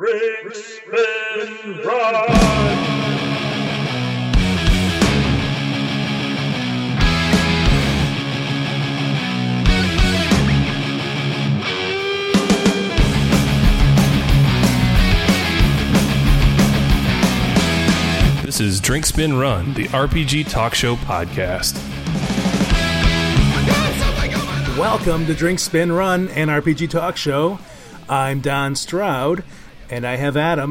Drink, spin, run! This is Drink, Spin, Run, the RPG Talk Show podcast. Welcome to Drink, Spin, Run, an RPG Talk Show. I'm Don Stroud, and I have Adam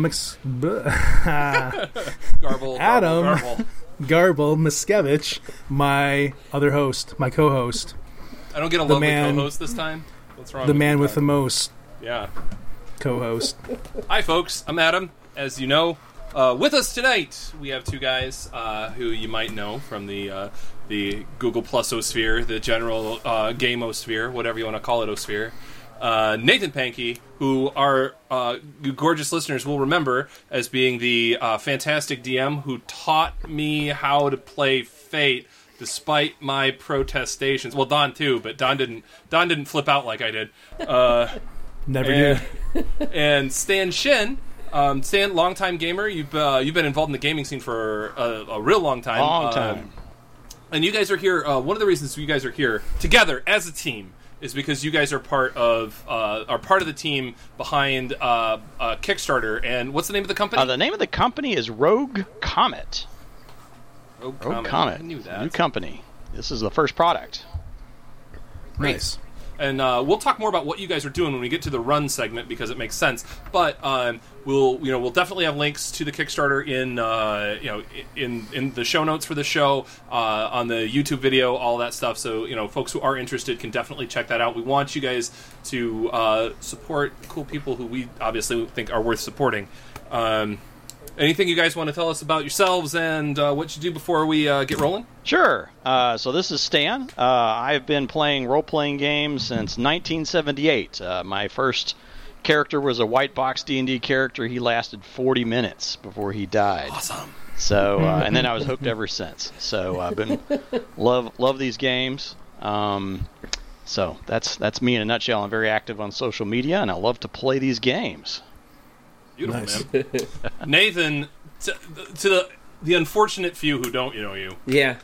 Garble Miskevich, my other host, my co-host. I don't get a lovely co-host this time. What's wrong? The man with the most. Yeah. Co-host. Hi, folks. I'm Adam. As you know, with us tonight, we have two guys who you might know from the Google Plusosphere, the general Gameosphere, whatever you want to call it, Osphere. Nathan Pankey, who our gorgeous listeners will remember as being the fantastic DM who taught me how to play Fate despite my protestations. Well, Don too, but Don didn't flip out like I did. Never did. And Stan Shin. Stan, longtime gamer. You've been involved in the gaming scene for a real long time. Long time. And you guys are here. One of the reasons you guys are here together as a team is because you guys are part of the team behind Kickstarter. And what's the name of the company? The name of the company is Rogue Comet. Rogue Comet. I knew that. New company. This is the first product. Nice. And we'll talk more about what you guys are doing when we get to the run segment because it makes sense. But we'll definitely have links to the Kickstarter in the show notes for the show, on the YouTube video, all that stuff. So folks who are interested can definitely check that out. We want you guys to support cool people who we obviously think are worth supporting. Anything you guys want to tell us about yourselves and what you do before we get rolling? Sure. So this is Stan. I've been playing role-playing games since 1978. My first character was a white box D&D character. He lasted 40 minutes before he died. Awesome. So and then I was hooked ever since. So I've been love these games. So that's me in a nutshell. I'm very active on social media, and I love to play these games. Beautiful, Nice. Man. Nathan, to the unfortunate few who don't know you, yeah.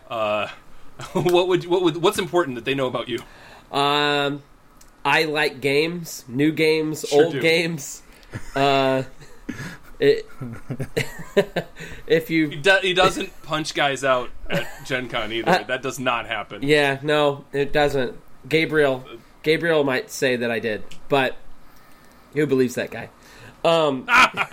What's important that they know about you? I like games, new games, Sure old do. games. If you, He doesn't punch guys out at Gen Con either. That does not happen. yeah, no, it doesn't. Gabriel might say that I did, but who believes that guy? No,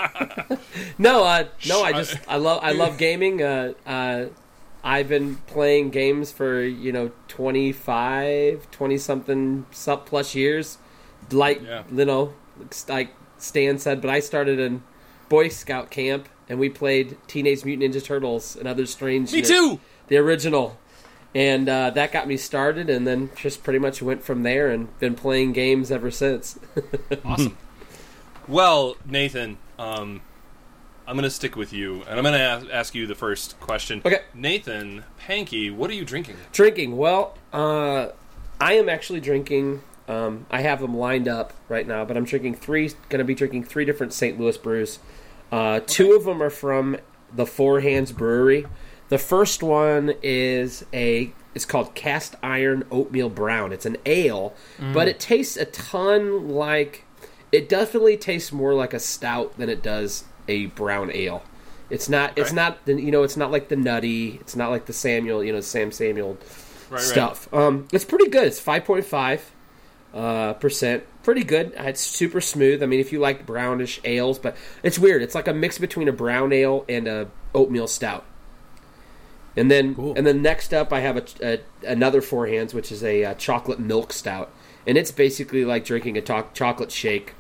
I love gaming. I've been playing games for 20 something plus years. Like Stan said, but I started in Boy Scout camp and we played Teenage Mutant Ninja Turtles and other strange. Me too. The original, and that got me started, and then just pretty much went from there and been playing games ever since. Awesome. Well, Nathan, I'm going to stick with you, and I'm going to ask you the first question. Okay. Nathan Pankey, what are you drinking? Drinking. Well, I am actually drinking. I have them lined up right now, but I'm going to be drinking three different St. Louis brews. Two of them are from the Four Hands Brewery. The first one is it's called Cast Iron Oatmeal Brown. It's an ale, but it tastes a ton like. It definitely tastes more like a stout than it does a brown ale. It's not. It's not. It's not like the Nutty. It's not like the Samuel. Sam Samuel stuff. Right. It's pretty good. It's 5.5%. Pretty good. It's super smooth. I mean, if you like brownish ales, but it's weird. It's like a mix between a brown ale and a oatmeal stout. And then, Cool. and then next up, I have another Four Hands, which is a chocolate milk stout, and it's basically like drinking a chocolate shake.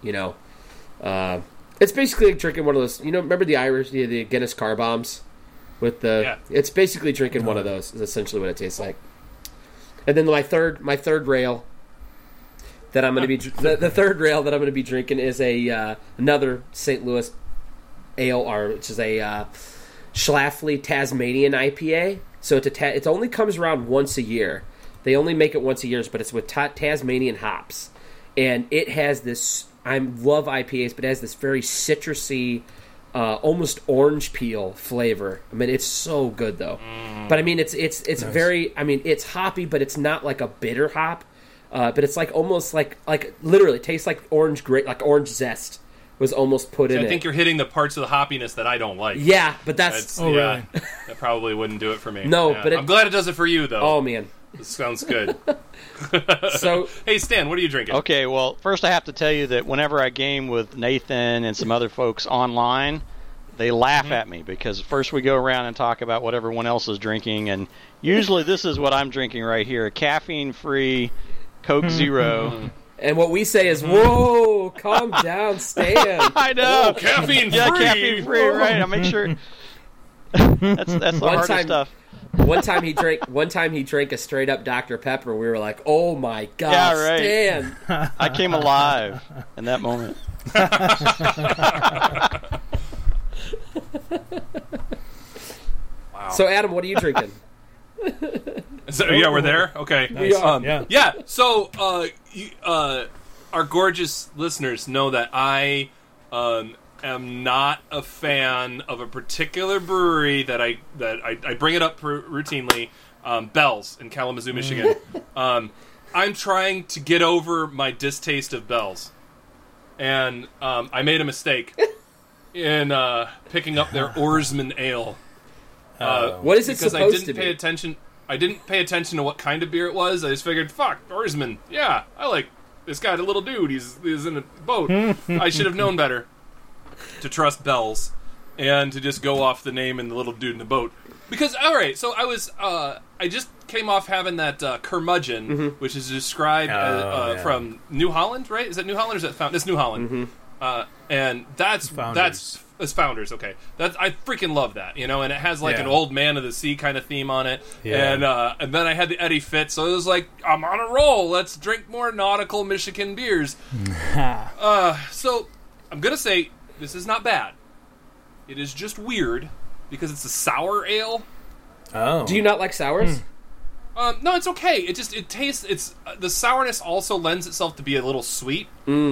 It's basically like drinking one of those. Remember the Irish, the Guinness car bombs, with the. Yeah. It's basically drinking one of those. Is essentially what it tastes like. And then my third rail that I'm going to be the third rail that I'm going to be drinking is another St. Louis ale, which is a Schlafly Tasmanian IPA. So it only comes around once a year. They only make it once a year, but it's with Tasmanian hops. And it has this I love IPAs, but it has this very citrusy, almost orange peel flavor. I mean, it's so good though. But I mean, it's Nice. very. I mean, it's hoppy, but it's not like a bitter hop. But it's like almost like literally it tastes like orange zest was almost put in I it. think you're hitting the parts of the hoppiness that I don't like. Yeah, but that's Oh, yeah, really? that probably wouldn't do it for me. No, Yeah. but I'm glad it does it for you, though. oh man. This sounds good. So Hey, Stan, what are you drinking? Okay, well, first I have to tell you that whenever I game with Nathan and some other folks online, they laugh at me because first we go around and talk about what everyone else is drinking, and usually this is what I'm drinking right here: caffeine-free Coke Zero. and what we say is, "Whoa, calm down, Stan." I know, Caffeine yeah, free. caffeine-free, right? I make sure. That's the One hardest time- stuff. One time he drank a straight up Dr. Pepper. We were like, "Oh my god, Yeah, right. Stan!" I came alive in that moment. Wow. So Adam, what are you drinking? So, yeah, we're there. Okay. We are. Yeah. Yeah. So, our gorgeous listeners know that I am not a fan of a particular brewery that I bring it up routinely. Bell's in Kalamazoo, Michigan. I'm trying to get over my distaste of Bell's, and I made a mistake in picking up their Oarsman Ale. What is it Because supposed I didn't to pay be? attention. I didn't pay attention to what kind of beer it was. I just figured, fuck, Oarsman. Yeah, I like this guy, the little dude. He's in a boat. I should have known better to trust Bell's and to just go off the name and the little dude in the boat. Because, all right, so I just came off having that curmudgeon, which is described yeah. from New Holland, right? Is that New Holland or is that Founders? It's New Holland. And that's Founders. It's Founders, okay. I freaking love that, you know, and it has like Yeah. an old man of the sea kind of theme on it. Yeah. And then I had the Eddie Fit, so it was like, I'm on a roll. Let's drink more nautical Michigan beers. So I'm going to say this is not bad. It is just weird because it's a sour ale. Oh. Do you not like sours? No, it's okay. It tastes. It's the sourness also lends itself to be a little sweet.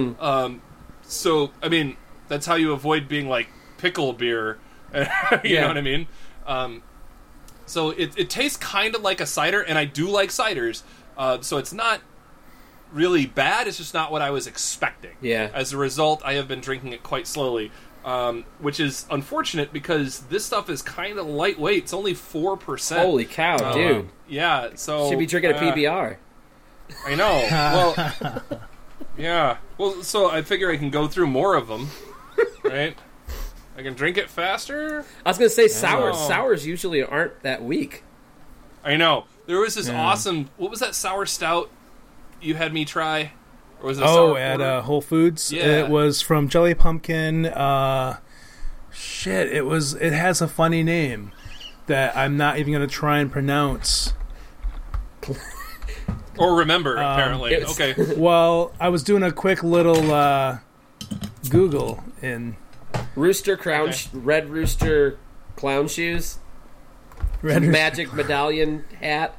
So I mean, that's how you avoid being like pickle beer. You Yeah. know what I mean? So it tastes kind of like a cider, and I do like ciders. So it's not really bad. It's just not what I was expecting. Yeah. As a result, I have been drinking it quite slowly. Which is unfortunate because this stuff is kind of lightweight. It's only 4%. Holy cow, dude! Yeah, so Should be drinking a PBR. I know. Well, yeah. Well, so I figure I can go through more of them, right? I can drink it faster. I was gonna say sours. Oh. Sours usually aren't that weak. I know. There was this Yeah. awesome. What was that sour stout you had me try? Or was it a sour at porter? Whole Foods. Yeah. It was from Jelly Pumpkin. It has a funny name that I'm not even going to try and pronounce. Or remember, apparently. it's- Okay. Well, I was doing a quick little Google and Rooster crown, red rooster clown shoes, magic medallion hat.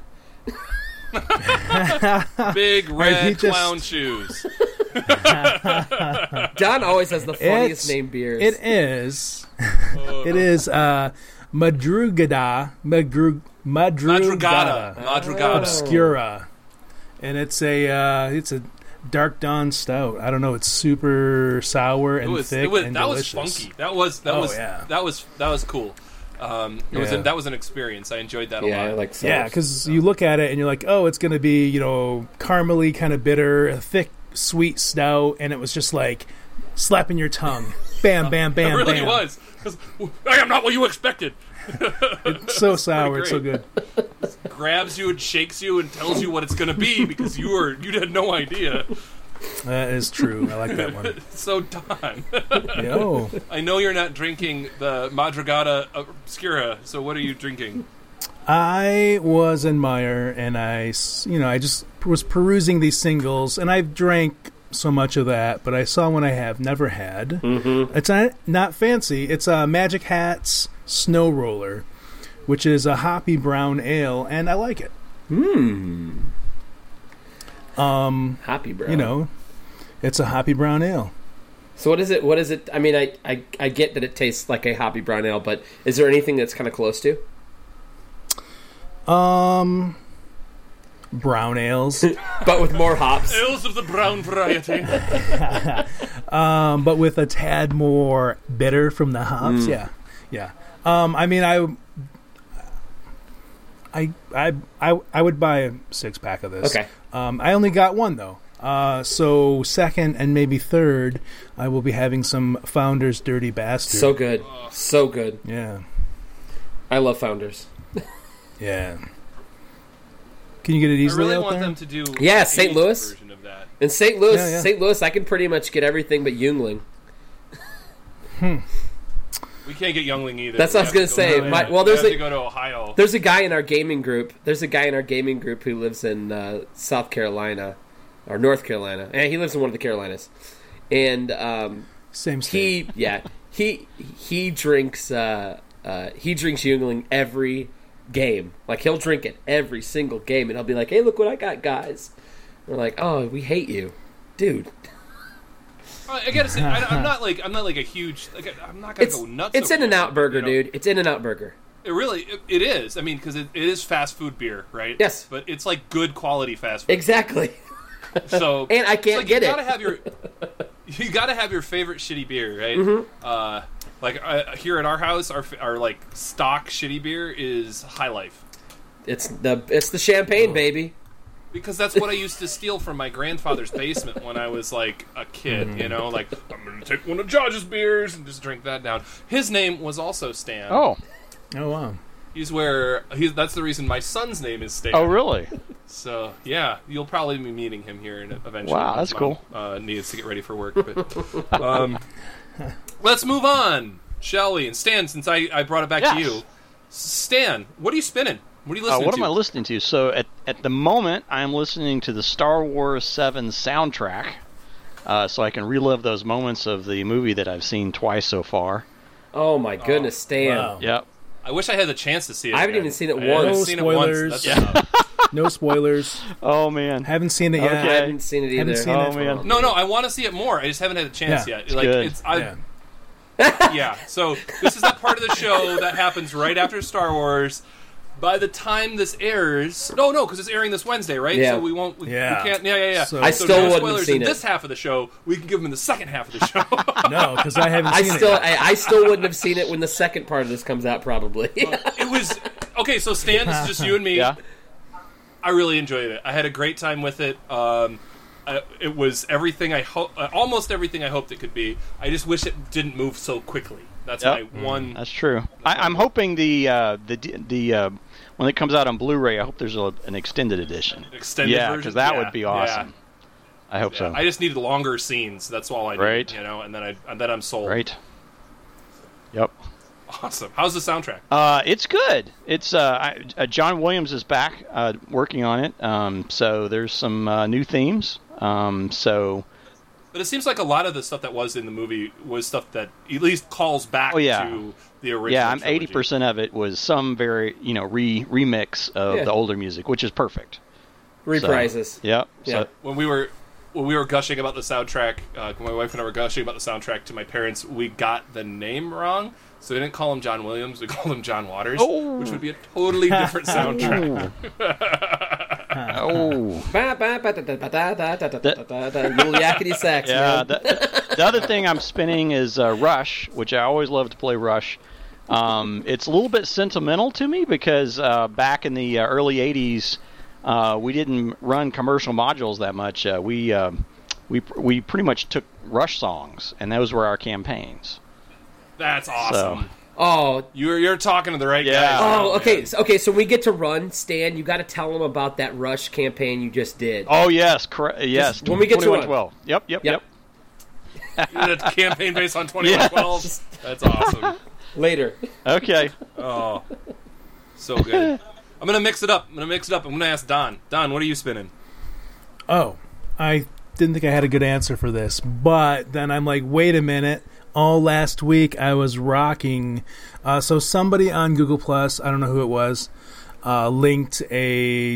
Big red he just- clown shoes. Don always has the funniest It's- named beers. it is. It is Madrugada. Madrugada. Madrugada. Obscura, and it's a dark dawn stout. I don't know. It's super sour and thick and that was delicious. funky. That was yeah. that was cool. Yeah. That was an experience. I enjoyed that a yeah, lot. I like sours. Yeah, because you look at it and you're like, oh, it's going to be, caramely, kind of bitter, a thick, sweet stout, and it was just like slapping your tongue. Bam, bam, bam, It really bam. was. 'Cause I am not what you expected. So sour, it's so great. good. Grabs you and shakes you and tells you what it's going to be because you had no idea. That is true. I like that one. So Don, Yo. I know you're not drinking the Madrugada Obscura. So what are you drinking? I was in Meyer, and I just was perusing these singles, and I've drank so much of that, but I saw one I have never had. Mm-hmm. It's not fancy. It's a Magic Hat's Snow Roller, which is a hoppy brown ale, and I like it. Hoppy brown. It's a hoppy brown ale. So what is it? What is it? I mean, I get that it tastes like a hoppy brown ale, but is there anything that's kind of close to? Brown ales, But with more hops. Ales of the brown variety. but with a tad more bitter from the hops. Yeah. I mean, I would buy a 6-pack of this. Okay. I only got one though. So second and maybe third, I will be having some Founders Dirty Bastard. So good. So good. Yeah. I love Founders. Yeah. Can you get it I easily really out want there? them to do Yeah, a St. Asian Louis. version of that. In St. Louis, Yeah, yeah. St. Louis, I can pretty much get everything but Yuengling. We can't get Youngling either. That's what I was We gonna have say. go- My- we well, there's have a- to go to Ohio. There's a guy in our gaming group. Who lives in South Carolina or North Carolina. And he lives in one of the Carolinas. And Same state. he drinks Yuengling every game. Like he'll drink it every single game, and he'll be like, "Hey, look what I got, guys." We're like, "Oh, we hate you, dude." I gotta say, I'm not like a huge. Like, I'm not gonna go nuts. It's over In-N-Out it, Burger, you know? dude. It's In-N-Out Burger. It really it is. I mean, because it is fast food beer, right? Yes. But it's like good quality fast food. Exactly. So And I can't like, get you it. Gotta have you gotta have your favorite shitty beer, right? Mm-hmm. Like here at our house, our like stock shitty beer is High Life. It's the champagne, baby. Because that's what I used to steal from my grandfather's basement when I was like a kid, you know, like I'm gonna take one of George's beers and just drink that down. His name was also Stan. Oh. Oh wow. That's the reason my son's name is Stan. Oh, really? So yeah, you'll probably be meeting him here eventually. Wow, once that's Mom, cool. Needs to get ready for work, but let's move on, shall we? And Stan, since I brought it back to Yes. you, Stan, what are you spinning? What are you listening What to? am I listening to? So at the moment, I'm listening to the Star Wars 7 soundtrack, so I can relive those moments of the movie that I've seen twice so far. Oh my goodness, Stan. Wow. Yep. I wish I had the chance to see it. I haven't again. even seen it I once. haven't No seen spoilers. It once. That's enough. No spoilers. Oh man. Haven't seen it yet. I Okay. haven't seen it either. Haven't seen Oh, it. man. No, I want to see it more. I just haven't had a chance Yeah. yet. It's Like good. yeah. So this is that part of the show that happens right after Star Wars. By the time this airs, no, because it's airing this Wednesday, right? Yeah. So we won't. We Yeah. can't. Yeah. So- I So still no wouldn't spoilers have seen in it. this half of the show. We can give them in the second half of the show. No, because I haven't I seen still, it. I still wouldn't have seen it when the second part of this comes out, probably. It was okay. So Stan, this is just you and me. Yeah. I really enjoyed it. I had a great time with it. It was everything almost everything I hoped it could be. I just wish it didn't move so quickly. That's Yep. my one. That's true. I'm hoping the when it comes out on Blu-ray, I hope there's an extended edition. Extended Yeah, version? because that Yeah, would be awesome. I hope Yeah. so. I just needed longer scenes. That's all I need. Right. You know, and then I'm sold. Right. Yep. Awesome. How's the soundtrack? It's good. It's John Williams is back working on it. So there's some new themes. So But it seems like a lot of the stuff that was in the movie was stuff that at least calls back Oh, yeah. to the original. yeah, I'm trilogy. 80% of it was some very remix of Yeah. the older music, which is perfect. Reprises. Yep. Yeah. So, When we were gushing about the soundtrack, when my wife and I were gushing about the soundtrack to my parents, we got the name wrong. So we didn't call him John Williams, we called him John Waters, Oh. which would be a totally different soundtrack. oh. Little yakety sax, Yeah, man. the other thing I'm spinning is Rush, which I always love to play Rush. It's a little bit sentimental to me because back in the early 80s, we didn't run commercial modules that much. We pretty much took Rush songs, and those were our campaigns. That's awesome. Oh, You're talking to the right Yeah. guys. oh, now, okay, man. okay. So we get to run, Stan. You got to tell them about that Rush campaign you just did. Oh yes, correct. Yes, Just when we get to it. 2112. Yep. You did a campaign based on 2112. That's awesome. Later. Okay. Oh, so good. I'm gonna mix it up. I'm gonna ask Don. Don, what are you spinning? Oh, I didn't think I had a good answer for this, but then I'm like, wait a minute. All last week I was rocking. So somebody on Google Plus, I don't know who it was, linked a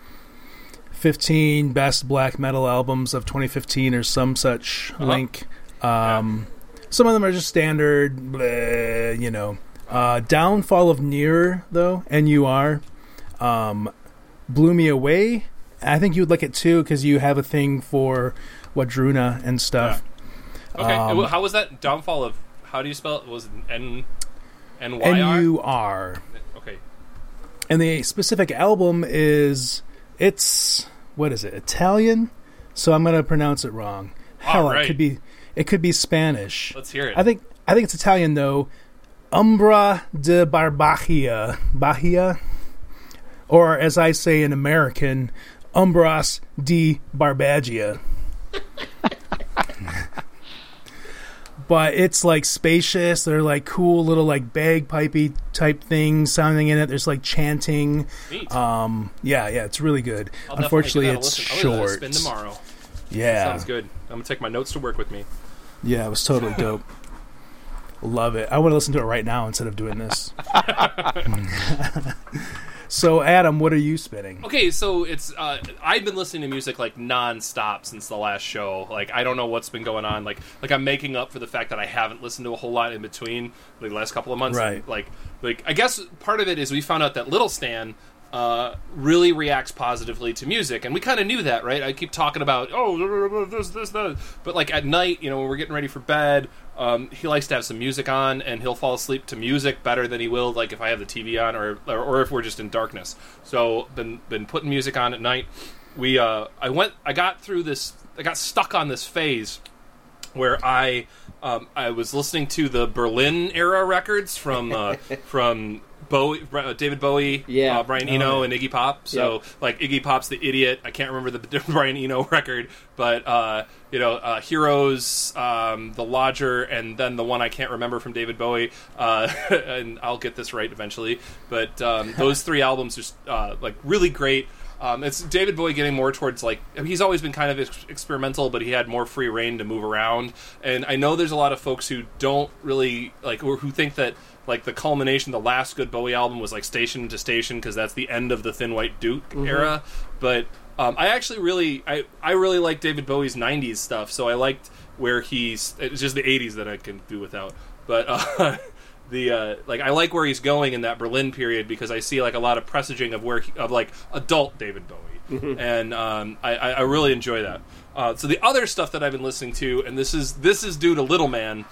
15 best black metal albums of 2015 or some such link. Some of them are just standard, bleh, you know. Downfall of Near, though, NUR, blew me away. I think you would like it too because you have a thing for Wardruna and stuff. Yeah. Okay, how was that? Downfall of, how do you spell it? Was it NYR? NUR. Okay. And the specific album is, what is it, Italian? So I'm going to pronounce it wrong. Hell, right. it could be Spanish. Let's hear it. I think it's Italian though. Umbra de Barbahia, Bahia, or as I say in American, Umbras de Barbagia. But it's like spacious. They're like cool little like bagpipey type things sounding in it. There's like chanting. Neat. Yeah, it's really good. I'll Unfortunately, definitely it's give that a listen. I'll short. spin tomorrow. Yeah, Sounds good. I'm gonna take my notes to work with me. Yeah, it was totally dope. Love it. I want to listen to it right now instead of doing this. So, Adam, what are you spinning? Okay, so it's I've been listening to music like nonstop since the last show. Like I don't know what's been going on. Like I'm making up for the fact that I haven't listened to a whole lot in between like the last couple of months. Right. Like I guess part of it is we found out that Little Stan really reacts positively to music, and we kind of knew that, right? I keep talking about this, that, but like at night, you know, when we're getting ready for bed, he likes to have some music on, and he'll fall asleep to music better than he will like if I have the TV on or if we're just in darkness. So been putting music on at night. I got stuck on this phase where I was listening to the Berlin era records from David Bowie, Brian Eno, and Iggy Pop. So, like, Iggy Pop's The Idiot. I can't remember the Brian Eno record, but, Heroes, The Lodger, and then the one I can't remember from David Bowie, and I'll get this right eventually. But those three albums are, really great. It's David Bowie getting more towards, like, he's always been kind of experimental, but he had more free reign to move around. And I know there's a lot of folks who don't really, like, or who think that, like, the culmination, the last good Bowie album was, like, Station to Station, because that's the end of the Thin White Duke era. But I actually really like David Bowie's 90s stuff, so I liked where it's just the 80s that I can do without. But, I like where he's going in that Berlin period, because I see, like, a lot of presaging of adult David Bowie. And I really enjoy that. So the other stuff that I've been listening to, and this is due to Little Man,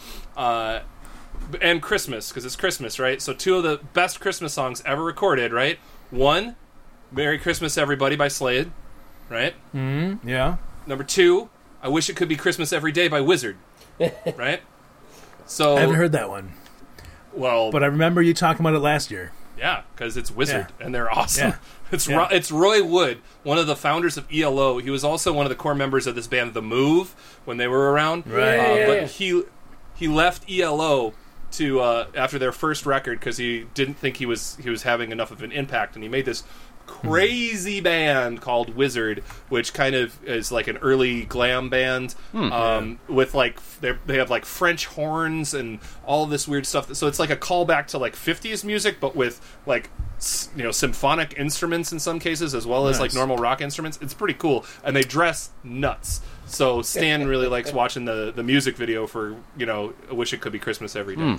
and Christmas, because it's Christmas, right? So two of the best Christmas songs ever recorded, right? One, Merry Christmas Everybody by Slade, right? Mm-hmm. Yeah. Number two, I Wish It Could Be Christmas Every Day by Wizard, right? So I haven't heard that one. Well, but I remember you talking about it last year. Yeah, because it's Wizard, and they're awesome. Yeah. It's Roy Wood, one of the founders of ELO. He was also one of the core members of this band, The Move, when they were around. Right. But he left ELO to after their first record because he didn't think he was having enough of an impact, and he made this crazy band called Wizard, which kind of is like an early glam band with like they have like French horns and all this weird stuff. So it's like a callback to like 50s music, but with like symphonic instruments in some cases as well as like normal rock instruments. It's pretty cool, and they dress nuts. So Stan really likes watching the music video for I Wish It Could Be Christmas Every Day.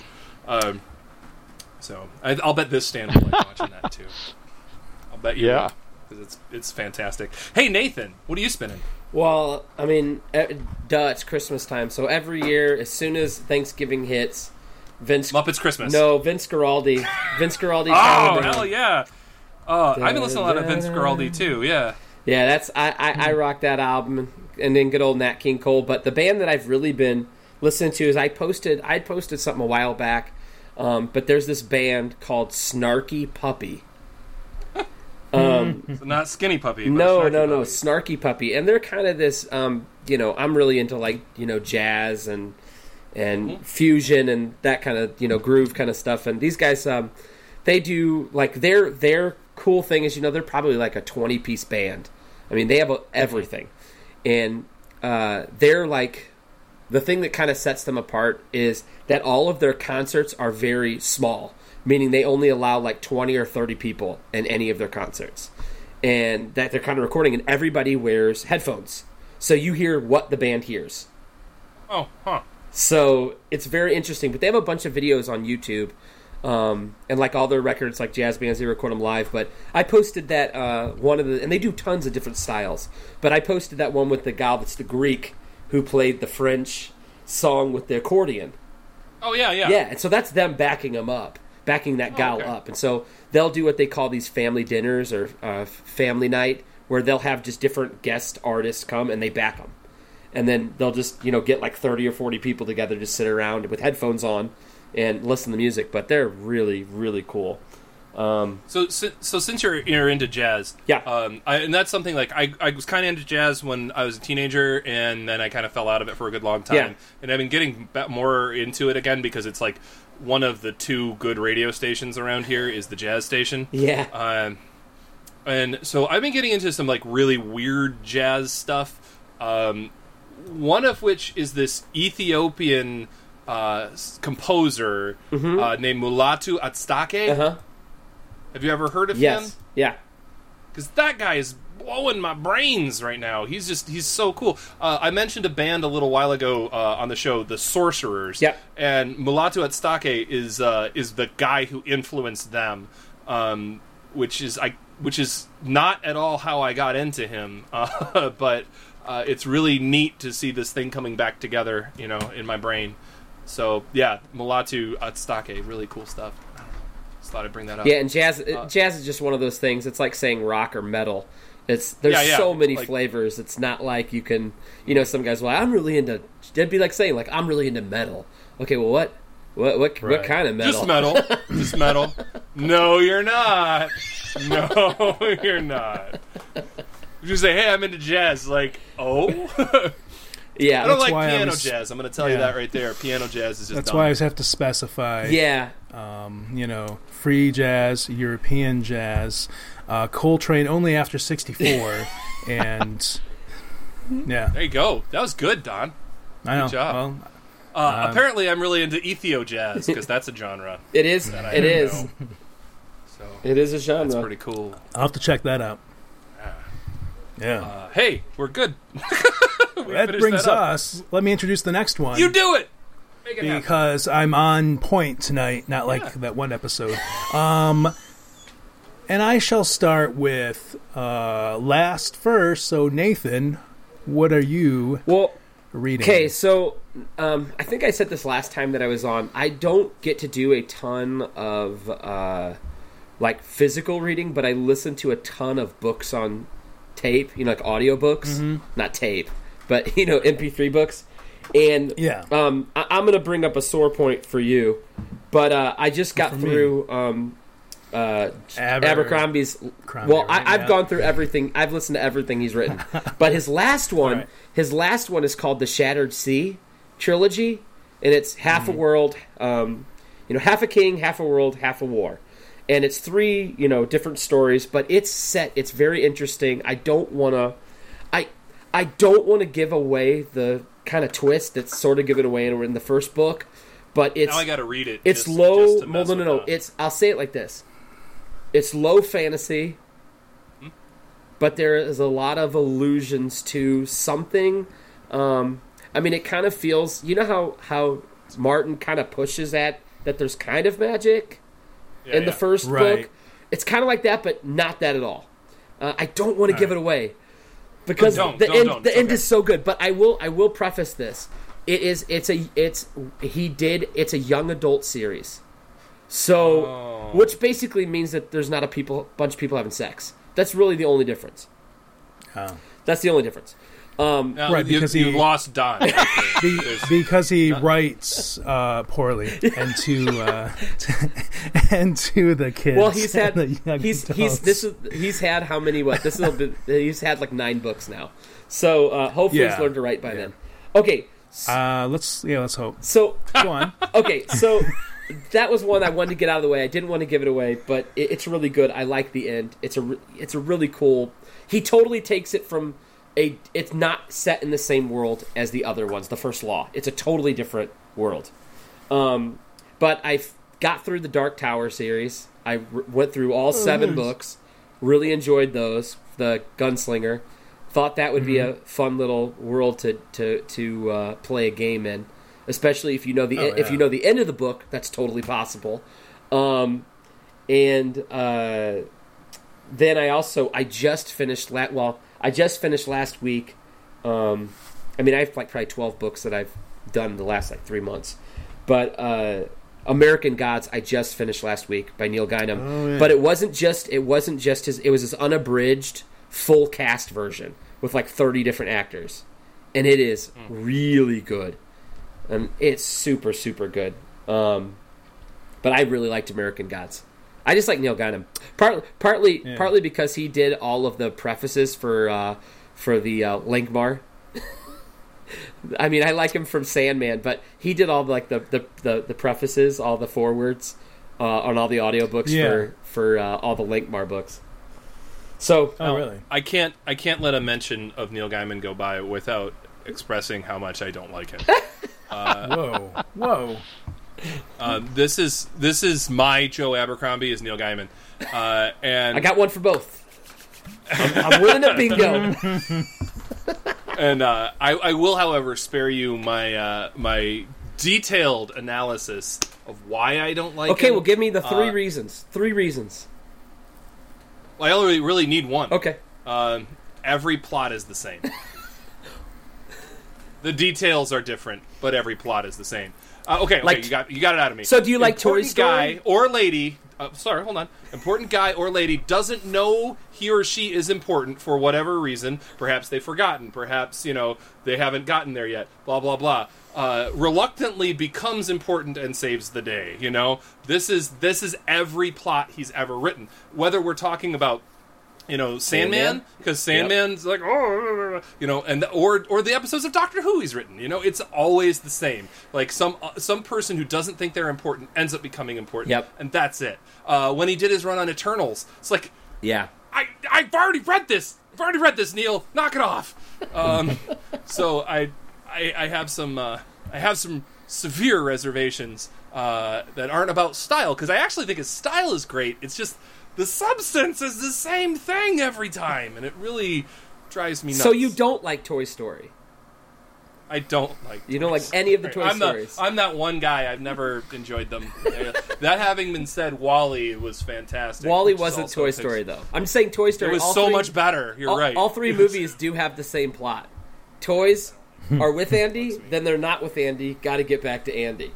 So I'll bet this Stan will like watching that too. I'll bet you will, because it's fantastic. Hey Nathan, what are you spinning? Well, I mean, it's Christmas time, so every year as soon as Thanksgiving hits, Muppets Christmas. No, Vince Guaraldi. Oh, hell yeah! I've been listening to a lot of Vince Guaraldi too. Yeah. Yeah, that's I rock that album, and then good old Nat King Cole. But the band that I've really been listening to is I posted something a while back, but there's this band called Snarky Puppy. So not Skinny Puppy. No, Puppy. Snarky Puppy, and they're kind of this. I'm really into like jazz and fusion and that kind of groove kind of stuff. And these guys, they do like their cool thing is they're probably like a 20-piece band. I mean, they have everything, and they're like the thing that kind of sets them apart is that all of their concerts are very small, meaning they only allow like 20 or 30 people in any of their concerts, and that they're kind of recording, and everybody wears headphones, so you hear what the band hears. Oh, huh. So it's very interesting. But they have a bunch of videos on YouTube, and like all their records, like jazz bands, they record them live. But I posted that one of the, and they do tons of different styles. But I posted that one with the gal that's the Greek who played the French song with the accordion. Oh yeah. Yeah, and so that's them backing him up, backing that gal okay. up. And so they'll do what they call these family dinners or family night, where they'll have just different guest artists come and they back them. And then they'll just, get like 30 or 40 people together to sit around with headphones on and listen to music. But they're really, really cool. So since you're into jazz, Yeah. And that's something like I was kind of into jazz when I was a teenager, and then I kind of fell out of it for a good long time. Yeah. And I've been getting more into it again because it's like one of the two good radio stations around here is the jazz station. Yeah. And so I've been getting into some like really weird jazz stuff. One of which is this Ethiopian composer named Mulatu Atstake. Uh-huh. Have you ever heard of him? Yes. Yeah. Because that guy is blowing my brains right now. He's so cool. I mentioned a band a little while ago on the show, the Sorcerers. Yep. And Mulatu Atstake is the guy who influenced them, which is not at all how I got into him. But it's really neat to see this thing coming back together, in my brain. So yeah, Mulatu Atstake, really cool stuff. Just thought I'd bring that up. Yeah, and jazz is just one of those things. It's like saying rock or metal. There's so many flavors. It's not like you can, some guys, well, I'm really into, that'd be like saying, like, I'm really into metal. Okay, well, what kind of metal? Just metal. No, you're not. No, you're not. You say, hey, I'm into jazz. Like, oh? Yeah. I don't That's like why piano I was- jazz. I'm going to tell you that right there. Piano jazz is just That's dumb. why I always have to specify. Yeah. Free jazz, European jazz, Coltrane only after 64, and yeah, There you go. That was good, Don. I know. Good job. Well, Apparently, I'm really into Ethio jazz because that's a genre. It is. that I It don't is. know. So It is a genre. that's pretty cool. I'll have to check that out. Yeah, Hey, we're good. that brings us. Let me introduce the next one. You do it. Make it happen. because I'm on point tonight, not like that one episode. And I shall start with last first. So Nathan, what are you Well, reading? okay, so I think I said this last time that I was on. I don't get to do a ton of like physical reading, but I listen to a ton of books on tape, like audiobooks. Not tape, but MP3 books. And Yeah. I'm going to bring up a sore point for you, but I just got through Abercrombie's. Well, I've gone through everything. I've listened to everything he's written, but his last one, Right. is called the Shattered Sea trilogy, and it's half a world, half a king, half a world, half a war, and it's 3 different stories, but it's set. It's very interesting. I don't want to give away the kind of twist that's sort of given away in the first book, but it's Now I got to read it. it's just low. to Well, mess with no. the- It's I'll say it like this: it's low fantasy, but there is a lot of allusions to something. It kind of feels. You know how Martin kind of pushes at that. There's kind of magic in the first Right. book. It's kind of like that, but not that at all. I don't want to give it away because Don't. the end It's okay. is so good. But I will preface this. It's a young adult series. So, which basically means that there's not bunch of people having sex. That's really the only difference. Oh. That's the only difference. Now, Right, you, because you he- lost Don. Right there. There's- Because he writes poorly, and to and to the kids. Well, he's had and the young adults. he's had how many? What this is? He's had like 9 books now. So hopefully Yeah. he's learned to write by then. Okay, Let's hope. so Go on. okay, so that was one I wanted to get out of the way. I didn't want to give it away, but it's really good. I like the end. It's a really cool. He totally takes it from it's not set in the same world as the other ones. The First Law. It's a totally different world. But I got through the Dark Tower series. I went through all 7 books. Really enjoyed those. The Gunslinger. Thought that would be a fun little world to play a game in. especially if you know if yeah. you know the end of the book. That's totally possible. And then I just finished last week. I mean, I have like probably 12 books that I've done in the last like 3 months, but American Gods I just finished last week by Neil Gaiman. Oh, yeah. But it wasn't just his unabridged full cast version with like 30 different actors, and it is really good, and it's super super good. But I really liked American Gods. I just like Neil Gaiman, partly because he did all of the prefaces for the Langmar. I mean, I like him from Sandman, but he did all the prefaces, all the forewords on all the audiobooks for all the Langmar books. So, really? I can't let a mention of Neil Gaiman go by without expressing how much I don't like him. Whoa! This is my Joe Abercrombie is Neil Gaiman, and I got one for both. I'm winning a bingo. And I will, however, spare you my detailed analysis of why I don't like Okay, him. well, give me the 3 reasons. 3 reasons. I only really need one. Okay. Every plot is the same. The details are different, but every plot is the same. Okay, Like- you got it out of me. So do you like Toy Important Story? guy or lady? Sorry, hold on. Important guy or lady doesn't know he or she is important for whatever reason. Perhaps they've forgotten. Perhaps they haven't gotten there yet. Blah blah blah. Reluctantly becomes important and saves the day. This is every plot he's ever written. Whether we're talking about Sandman, because Sandman's like, and or the episodes of Doctor Who he's written. It's always the same. Like some person who doesn't think they're important ends up becoming important. Yep. And that's it. When he did his run on Eternals, it's like, Yeah. I've already read this. Neil. Knock it off. So I have some severe reservations that aren't about style, because I actually think his style is great. It's just the substance is the same thing every time, and it really drives me nuts. So you don't like Toy Story? I don't like. You don't like any of the Toy Stories? I'm that one guy. I've never enjoyed them. That having been said, WALL-E was fantastic. WALL-E which is wasn't also Toy Story, though. I'm saying Toy Story. It was all so three- much better. You're right. All 3 movies do have the same plot. Toys are with Andy, then they're not with Andy. Got to get back to Andy.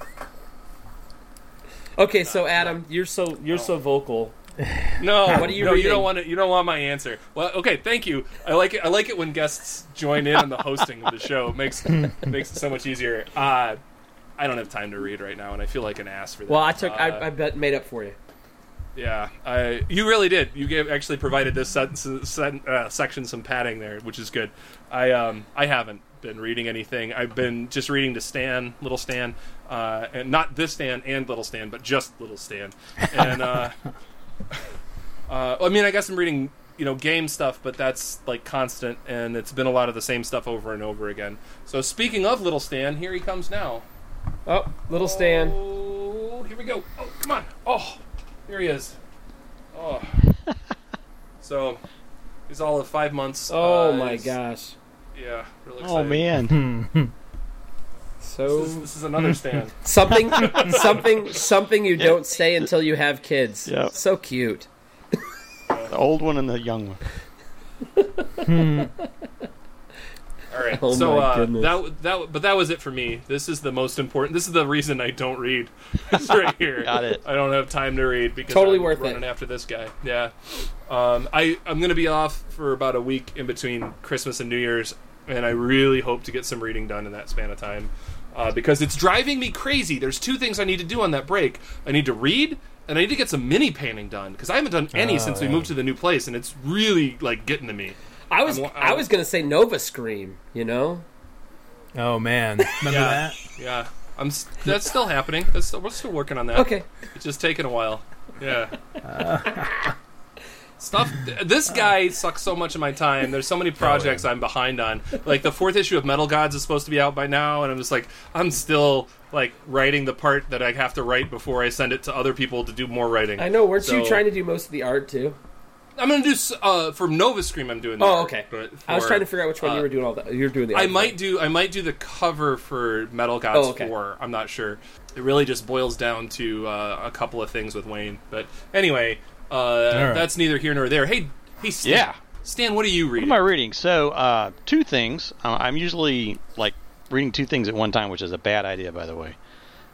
Okay, so Adam, you're so vocal. No, What are you no, reading? You don't want my answer. Well, okay, thank you. I like it when guests join in on the hosting of the show. It makes it so much easier. I don't have time to read right now, and I feel like an ass for that. Well, I bet made up for you. Yeah, you really did. You actually provided this section some padding there, which is good. I haven't been reading anything. I've been just reading to Little Stan, and not this Stan and Little Stan, but just Little Stan. And I mean, I guess I'm reading game stuff, but that's like constant, and it's been a lot of the same stuff over and over again. So speaking of Little Stan, here he comes now. Oh, Little Stan. Oh, here we go. Oh, come on. Oh, here he is. Oh. So, he's all of 5 months. Oh my gosh. Yeah, really excited. Oh man. So This is another Stan. something you don't say until you have kids. Yep. So cute. The old one and the young one. All right. Oh So my goodness. that was it for me. This is the most important. This is the reason I don't read. It's right here. Got it. I don't have time to read because Totally I'm worth it. running after this guy. Yeah. I'm going to be off for about a week in between Christmas and New Year's, and I really hope to get some reading done in that span of time because it's driving me crazy. There's 2 things I need to do on that break. I need to read, and I need to get some mini painting done because I haven't done any since we moved to the new place, and it's really like getting to me. I was gonna say Nova Scream. Oh man, remember that? Yeah, that's still happening. We're still working on that. Okay. It's just taking a while. Yeah. Stuff. This guy sucks so much of my time. There's so many projects I'm behind on. Like the 4th issue of Metal Gods is supposed to be out by now, and I'm just like, I'm still like writing the part that I have to write before I send it to other people to do more writing. I know. Weren't you So- trying to do most of the art too? I'm going to do for Nova Scream. I'm doing. Oh, okay. But I was trying to figure out which one you were doing all that. You're doing the. I might do the cover for Metal Gods 4. I'm not sure. It really just boils down to a couple of things with Wayne. But anyway, that's neither here nor there. Hey, Stan. Yeah. Stan, what are you reading? What am I reading? So, two things. I'm usually like reading two things at one time, which is a bad idea, by the way.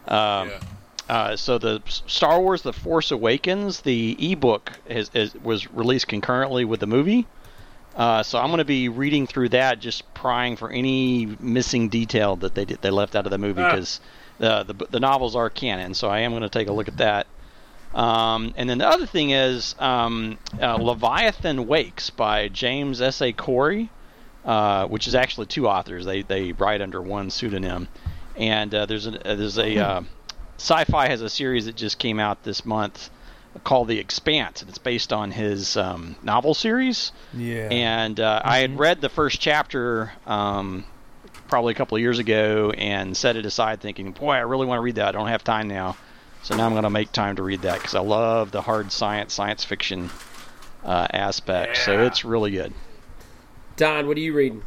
So the Star Wars: The Force Awakens, the ebook was released concurrently with the movie. So I'm going to be reading through that, just prying for any missing detail that they left out of the movie, because the novels are canon. So I am going to take a look at that. And then the other thing is Leviathan Wakes by James S.A. Corey, which is actually two authors. They write under one pseudonym. And there's a Sci-Fi has a series that just came out this month called The Expanse, and it's based on his novel series. Yeah. And I had read the first chapter probably a couple of years ago and set it aside thinking, boy, I really want to read that. I don't have time now. So now I'm going to make time to read that because I love the hard science fiction aspect. Yeah. So it's really good. Don, what are you reading?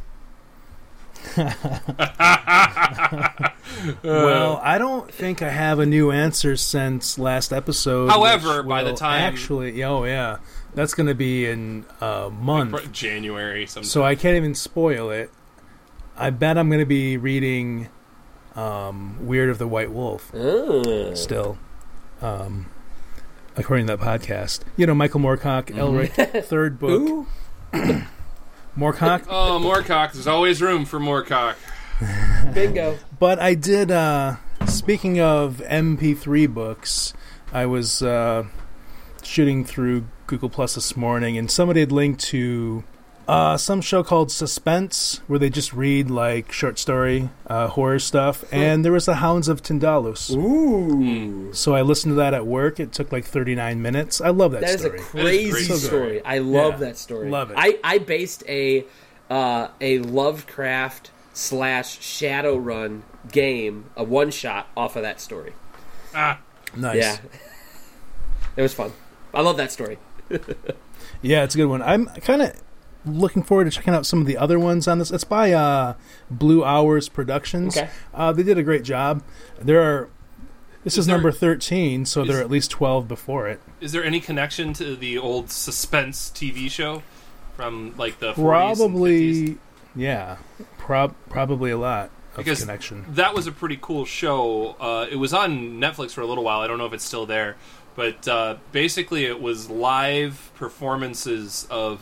Well, I don't think I have a new answer since last episode. However, by the time... Actually, that's going to be in a month. Like January sometime. So I can't even spoil it. I bet I'm going to be reading Weird of the White Wolf still. According to that podcast. Michael Moorcock, Elric, third book. Moorcock? Oh, Moorcock. There's always room for Moorcock. Bingo. But I did, speaking of MP3 books, I was shooting through Google Plus this morning, and somebody had linked to some show called Suspense, where they just read, like, short story, horror stuff, and there was The Hounds of Tyndallus. Ooh. So I listened to that at work. It took, like, 39 minutes. I love that story. That is a crazy story. I love that story. Love it. I based a Lovecraft / Shadowrun game, a one-shot, off of that story. Nice. Yeah. It was fun. I love that story. Yeah, it's a good one. I'm kind of looking forward to checking out some of the other ones on this. It's by Blue Hours Productions. Okay. They did a great job. This is number 13, so there are at least 12 before it. Is there any connection to the old Suspense TV show from, like, the 40s Probably, and 50s? Yeah. Probably a lot of connection. That was a pretty cool show. It was on Netflix for a little while. I don't know if it's still there. But basically it was live performances of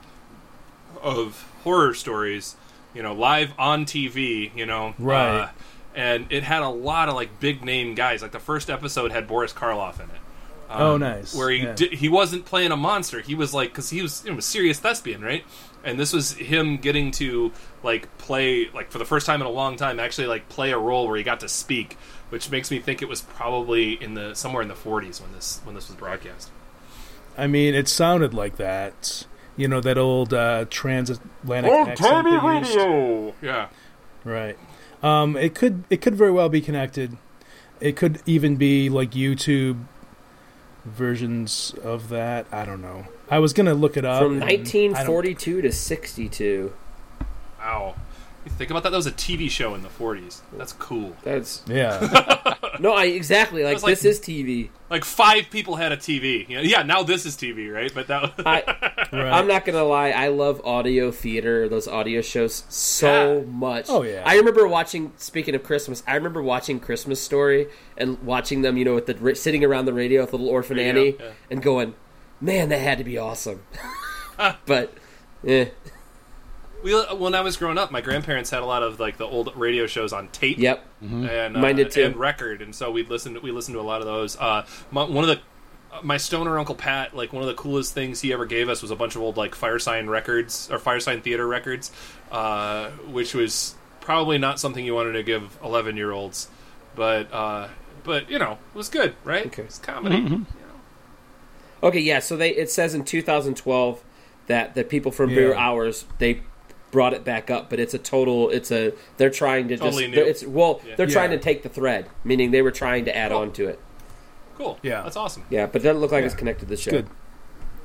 horror stories, live on TV, Right. And it had a lot of, like, big name guys. Like, the first episode had Boris Karloff in it. Oh, nice. Where he wasn't playing a monster. He was, like, because he was a serious thespian, right? And this was him getting to, like, play, like, for the first time in a long time, actually, like, play a role where he got to speak, which makes me think it was probably somewhere in the 40s when this was broadcast. I mean, it sounded like that. That old transatlantic accent they used. Radio! Yeah. Right. It could very well be connected. It could even be like YouTube versions of that. I don't know. I was gonna look it up. From 1942 to 62. Wow. You think about that? That was a TV show in the 40s. That's cool. Yeah. No, exactly. Like, this is TV. Like 5 people had a TV. Yeah, now this is TV, right? But that. I'm not gonna lie. I love audio theater, those audio shows so much. Oh yeah. I remember watching. Speaking of Christmas, I remember watching Christmas Story and watching them. With the sitting around the radio with little Orphan Annie, and going, "Man, that had to be awesome." But, yeah. When I was growing up, my grandparents had a lot of, like, the old radio shows on tape. Yep. And mine did too. And record, and so we listened to a lot of those. My stoner Uncle Pat, like, one of the coolest things he ever gave us was a bunch of old, like, Firesign records or Firesign theater records, which was probably not something you wanted to give 11-year-olds, but it was good, right? Okay. It's comedy. Mm-hmm. Okay, yeah. So it says in 2012 that the people from Blue Hours, they brought it back up, but they're trying to totally just new. They're trying to take the thread, meaning they were trying to add on to it. Cool. Yeah. That's awesome. Yeah, but it doesn't look like it's connected to the show. Good.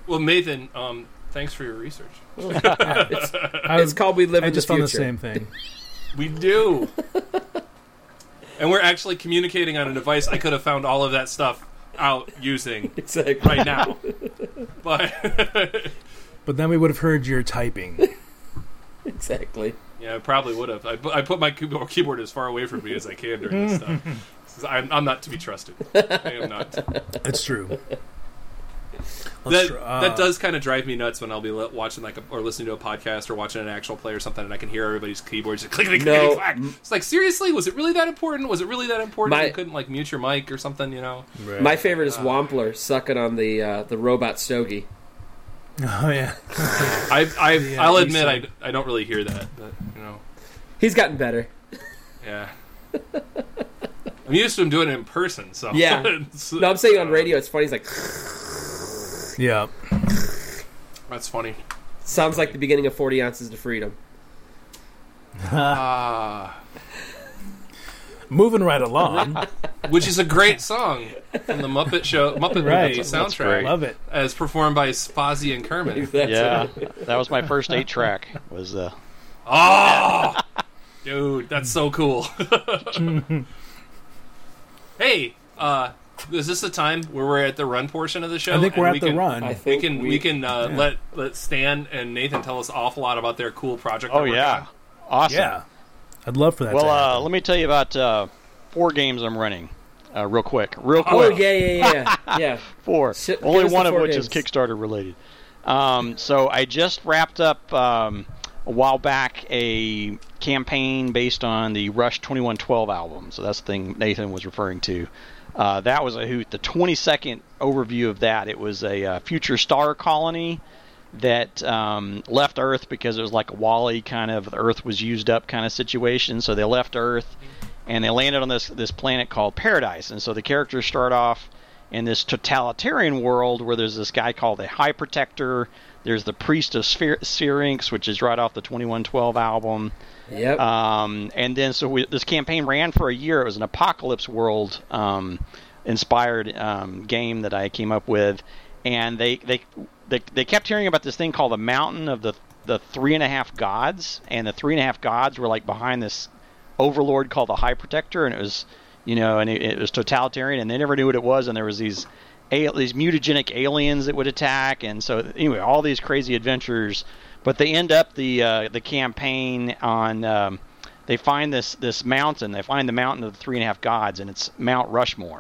Well, Nathan, thanks for your research. It's called We Live I in the just Future. found the same thing. We do. And we're actually communicating on a device I could have found all of that stuff out using Exactly. right now. But But then we would have heard your typing. Exactly. yeah, I probably would have. I put my keyboard as far away from me as I can during this stuff. I'm not to be trusted. I am not. It's true. That does kind of drive me nuts when I'll be watching or listening to a podcast or watching an actual play or something, and I can hear everybody's keyboards just clickety clickety clack. It's like, seriously, was it really that important? Was it really that important? You couldn't mute your mic or something, Right. My favorite is Wampler sucking on the robot stogie. Oh yeah. I'll admit I don't really hear that, but He's gotten better. yeah. I'm used to him doing it in person, so Yeah. No, I'm saying on radio, it's funny. He's like, Yeah. that's funny. sounds like the beginning of 40 Ounces to Freedom. Moving right along. Which is a great song from the Muppet Right. movie That's soundtrack, Love it. as performed by Fozzie and Kermit. That's Yeah, right. that was my first 8-track. Was Oh, dude, that's so cool. Hey, is this the time where we're at the run portion of the show? I think we're And at the run. I We think can let Stan and Nathan tell us an awful lot about their cool project. Oh they're yeah, working awesome. Yeah. I'd love for that to happen. Well, let me tell you about 4 games I'm running. Real quick. Oh, yeah. 4. Shit, Only give us one the of 4 which is games. Kickstarter related. So I just wrapped up a while back a campaign based on the Rush 2112 album. So that's the thing Nathan was referring to. That was a hoot. The 20-second overview of that, it was a future star colony that left Earth because it was like a Wall-E kind of, the Earth was used up kind of situation. So they left Earth and they landed on this planet called Paradise. And so the characters start off in this totalitarian world where there's this guy called the High Protector. There's the Priest of Syrinx, which is right off the 2112 album. Yep. And then this campaign ran for a year. It was an apocalypse world inspired game that I came up with, and they kept hearing about this thing called the Mountain of the 3.5 Gods, and the 3.5 Gods were like behind this overlord called the High Protector, and it was it was totalitarian, and they never knew what it was, and there was these mutagenic aliens that would attack, and so anyway, all these crazy adventures. But they end up the campaign on they find this mountain. They find the Mountain of the 3.5 Gods, and it's Mount Rushmore,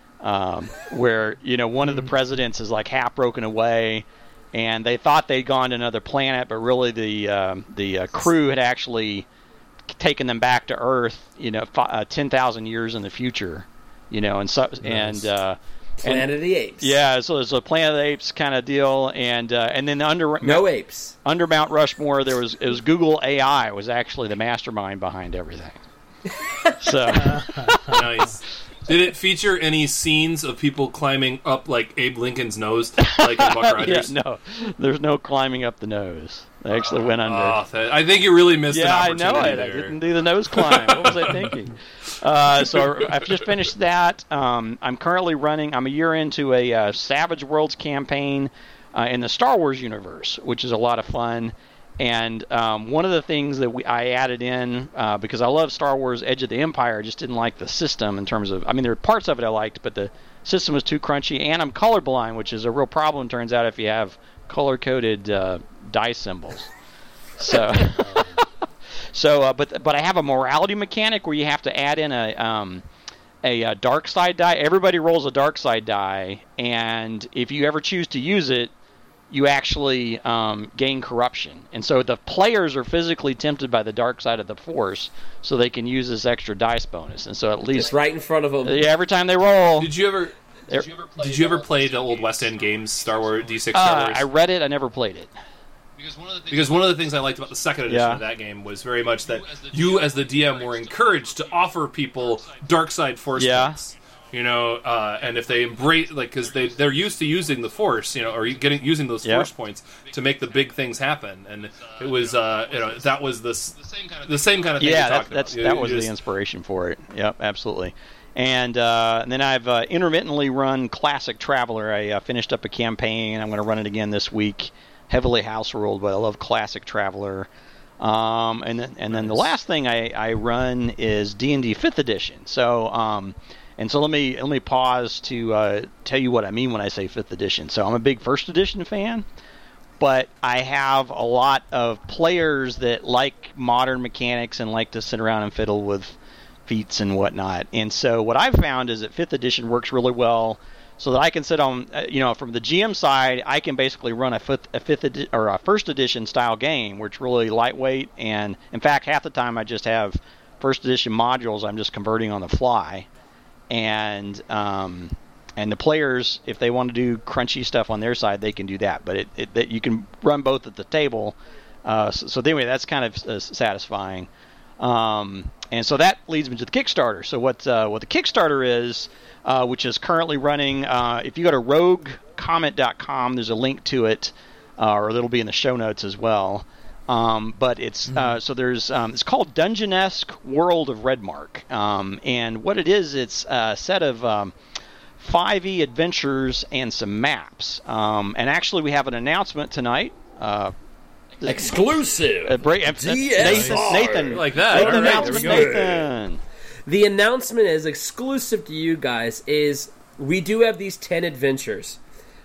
where one of the presidents is like half broken away, and they thought they'd gone to another planet, but really the crew had actually taken them back to Earth. 10,000 years in the future, and so Nice. Planet of the Apes. Yeah, so there's a Planet of the Apes kind of deal, and then No apes. under Mount Rushmore, it was Google AI was actually the mastermind behind everything. So Nice. Did it feature any scenes of people climbing up like Abe Lincoln's nose, like in Buck yeah, Rogers? no, there's no climbing up the nose. They actually went under. I think you really missed Yeah, I an know opportunity it. there. I didn't do the nose climb. What was I thinking? So I've just finished that. I'm currently running. I'm a year into a Savage Worlds campaign in the Star Wars universe, which is a lot of fun. And one of the things that I added in, because I love Star Wars Edge of the Empire, I just didn't like the system in terms of, there were parts of it I liked, but the system was too crunchy, and I'm colorblind, which is a real problem, turns out, if you have color-coded dice symbols. So, but I have a morality mechanic where you have to add in a dark side die. Everybody rolls a dark side die, and if you ever choose to use it, you actually gain corruption. And so the players are physically tempted by the dark side of the Force, so they can use this extra dice bonus. And so at It's least right in front of them. every time they roll, Did you ever play the old West End games, Star Wars D6 Star Wars? I read it. I never played it. Because one of the things I liked about the second edition of that game was very much that you, as the DM, were encouraged to offer people dark side force points. And if they embrace, because they're used to using the force, or using those force points to make the big things happen, and it was, that was the same kind of thing. Yeah, you're talking about. that was the inspiration for it. Yep, absolutely. And then I've intermittently run Classic Traveler. I finished up a campaign, and I'm going to run it again this week. Heavily house ruled, but I love Classic Traveler. And then the last thing I run is D&D 5th edition. So let me pause to tell you what I mean when I say 5th edition. So I'm a big 1st edition fan, but I have a lot of players that like modern mechanics and like to sit around and fiddle with feats and whatnot. And so what I've found is that 5th edition works really well, so that I can sit on, from the GM side, I can basically run a 1st edition style game where it's really lightweight. And in fact, half the time I just have 1st edition modules I'm just converting on the fly. And the players, if they want to do crunchy stuff on their side, they can do that. But that you can run both at the table. So anyway, that's kind of satisfying. And so that leads me to the Kickstarter. So what the Kickstarter is, which is currently running, if you go to roguecomment.com, there's a link to it, or it'll be in the show notes as well. But it's it's called Dungeonesque World of Redmark, and what it is, it's a set of 5e adventures and some maps. And actually, we have an announcement tonight. Exclusive. Nathan, like that. Nathan, All right, Nathan. The announcement is exclusive to you guys. Is we do have these 10 adventures.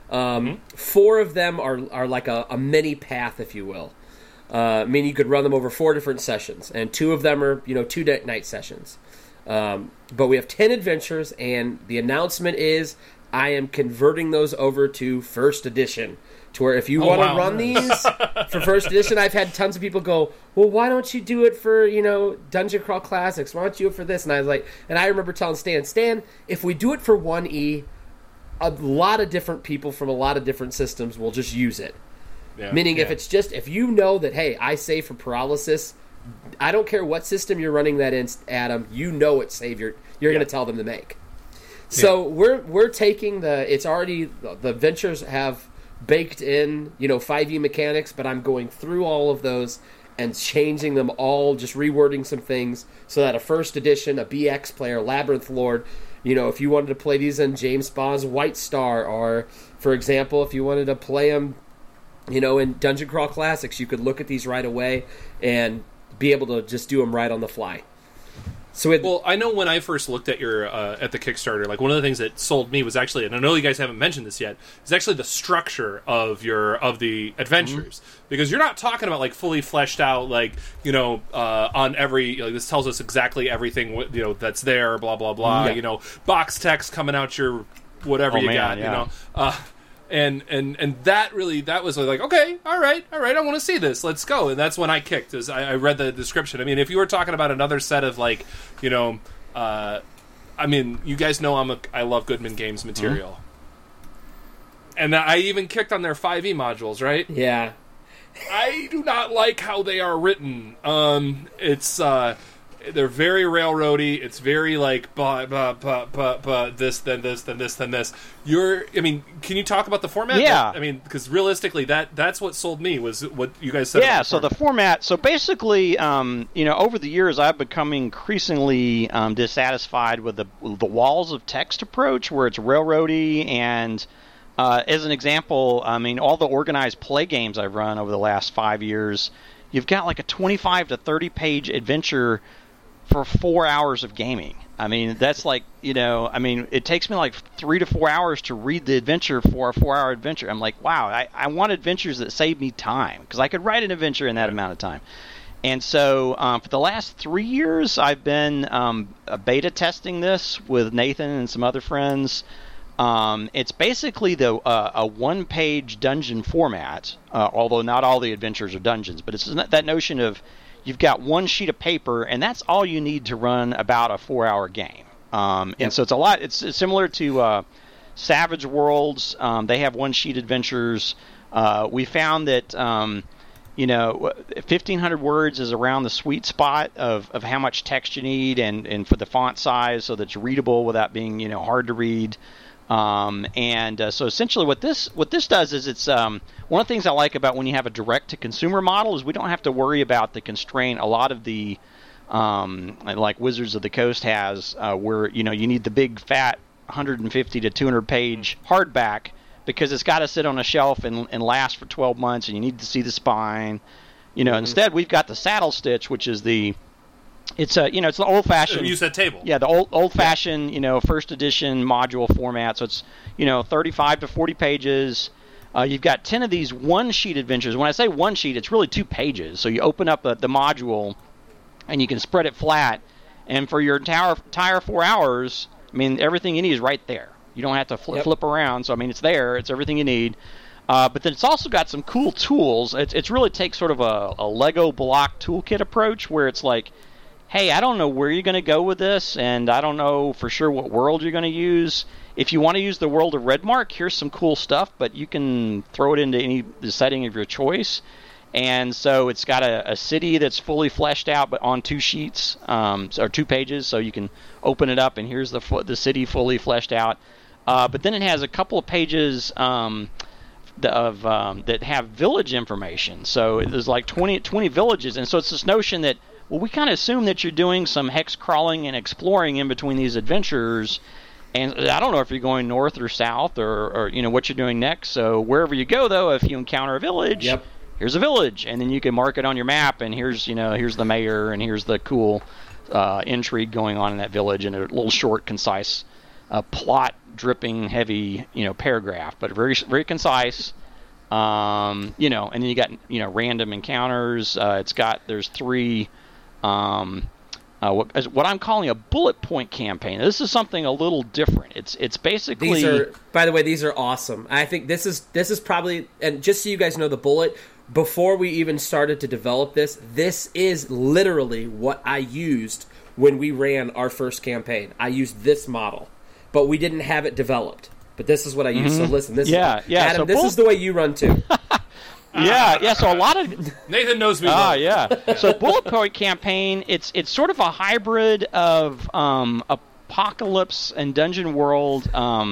4 of them are like a mini path, if you will. Meaning you could run them over 4 different sessions, and 2 of them are 2-night sessions. But we have 10 adventures, and the announcement is I am converting those over to 1st edition. To where if you want to run these for 1st edition, I've had tons of people go, well, why don't you do it for, Dungeon Crawl Classics? Why don't you do it for this? And I was like, and I remember telling Stan, if we do it for 1E, a lot of different people from a lot of different systems will just use it. Yeah, Meaning if you know that, hey, I save for paralysis, I don't care what system you're running that in, Adam, it's save you're going to tell them to make. So we're taking the adventures have baked in, 5e mechanics, but I'm going through all of those and changing them all, just rewording some things so that a 1st edition, a BX player, Labyrinth Lord, if you wanted to play these in James Bond's White Star, or, for example, if you wanted to play them, in Dungeon Crawl Classics, you could look at these right away and be able to just do them right on the fly. Well, I know when I first looked at your at the Kickstarter, like one of the things that sold me was actually, and I know you guys haven't mentioned this yet, is actually the structure of the adventures, because you're not talking about like fully fleshed out, like on every this tells us exactly everything that's there, blah blah blah, box text coming out your whatever got, And that was like, okay, all right, I want to see this. Let's go. And that's when I kicked. I read the description. I mean, if you were talking about another set of like, you guys know I love Goodman Games material, and I even kicked on their 5e modules, right? Yeah. I do not like how they are written. They're very railroady. It's very like this, then this, then this, then this. Can you talk about the format? Yeah. Because realistically, that's what sold me was what you guys said. Yeah. So the format. So basically, over the years, I've become increasingly dissatisfied with the walls of text approach, where it's railroady. And as an example, all the organized play games I've run over the last 5 years, you've got like a 25 to 30 page adventure for 4 hours of gaming. That's like, it takes me like 3 to 4 hours to read the adventure for a 4-hour adventure. I'm like, wow, I want adventures that save me time, because I could write an adventure in that amount of time. And so for the last 3 years, I've been beta testing this with Nathan and some other friends. It's basically a one-page dungeon format, although not all the adventures are dungeons, but it's that notion of you've got one sheet of paper, and that's all you need to run about a 4-hour game. And so it's similar to Savage Worlds. They have one-sheet adventures. We found that 1,500 words is around the sweet spot of how much text you need, and for the font size, so that it's readable without being hard to read. So essentially what this does is it's one of the things I like about when you have a direct-to-consumer model is we don't have to worry about the constraint. A lot of the like Wizards of the Coast has, where you need the big fat 150 to 200 page hardback because it's got to sit on a shelf and last for 12 months, and you need to see the spine. Instead we've got the Saddle Stitch, which is it's the old fashioned. Use that table. Yeah, the old fashioned, first edition module format. So it's 35 to 40 pages. You've got 10 of these one sheet adventures. When I say one sheet, it's really 2 pages. So you open up the module, and you can spread it flat. And for your entire 4 hours, I mean, everything you need is right there. You don't have to flip around. So I mean, it's there. It's everything you need. But then it's also got some cool tools. It's really takes sort of a Lego block toolkit approach where it's like, hey, I don't know where you're going to go with this, and I don't know for sure what world you're going to use. If you want to use the world of Redmark, here's some cool stuff, but you can throw it into the setting of your choice. And so it's got a city that's fully fleshed out, but on 2 sheets, or 2 pages, so you can open it up, and here's the city fully fleshed out. But then it has a couple of pages that have village information. So there's like 20 villages, and so it's this notion that, well, we kind of assume that you're doing some hex crawling and exploring in between these adventures, and I don't know if you're going north or south or what you're doing next. So wherever you go, though, if you encounter a village, here's a village, and then you can mark it on your map, and here's the mayor, and here's the cool intrigue going on in that village, and a little short, concise, plot dripping heavy paragraph, but very very concise. And then you got random encounters. There's 3. What I'm calling a bullet point campaign. This is something a little different. It's basically by the way, these are awesome. I think this is probably, and just so you guys know, the bullet, before we even started to develop this is literally what I used when we ran our first campaign. I used this model, but we didn't have it developed. But this is what I used. So listen, Adam, so this is the way you run too. Yeah. So a lot of Nathan knows me. Well. Yeah. So bullet point campaign, it's sort of a hybrid of Apocalypse and Dungeon World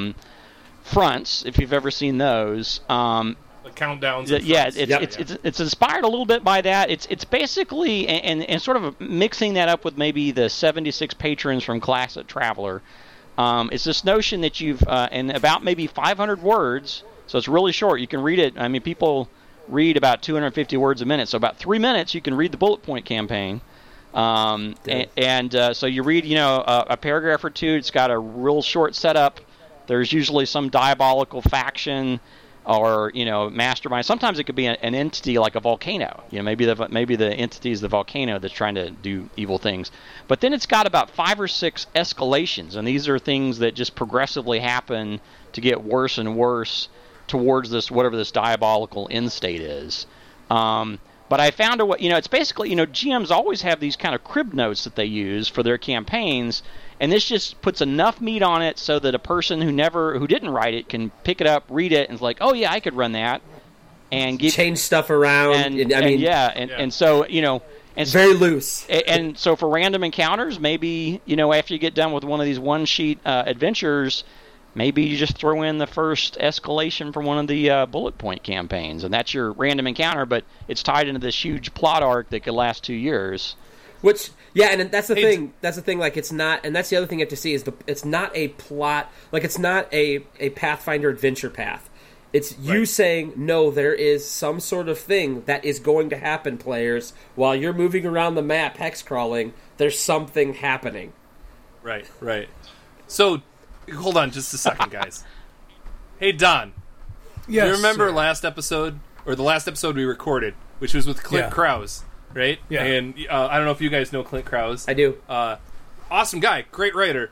fronts, if you've ever seen those. The countdowns. It's inspired a little bit by that. It's basically and sort of mixing that up with maybe the 76 patrons from Classic Traveler. It's this notion that you've in about maybe 500 words, so it's really short. You can read it. I mean, people read about 250 words a minute, so about 3 minutes you can read the bullet point campaign. So you read a paragraph or 2. It's got a real short setup. There's usually some diabolical faction or mastermind. Sometimes it could be an entity like a volcano. Maybe the entity is the volcano that's trying to do evil things. But then it's got about 5 or 6 escalations, and these are things that just progressively happen to get worse and worse towards this, whatever this diabolical end state is. But I found it's basically, GMs always have these kind of crib notes that they use for their campaigns, and this just puts enough meat on it so that a person who didn't write it can pick it up, read it, and it's like, oh yeah, I could run that, and change stuff around. And so it's very loose. And so for random encounters, maybe after you get done with one of these one sheet adventures, maybe you just throw in the first escalation from one of the bullet point campaigns, and that's your random encounter, but it's tied into this huge plot arc that could last 2 years. And that's the thing. That's the thing. Like, it's not, and that's the other thing you have to see is it's not a plot. Like, it's not a Pathfinder adventure path. It's you saying, no, there is some sort of thing that is going to happen, players, while you're moving around the map, hex crawling. There's something happening. Right. So, hold on just a second, guys. Hey, Don. Yes, you remember sir. the last episode we recorded, which was with Clint Krause, right? Yeah. And I don't know if you guys know Clint Krause. I do. Awesome guy, great writer.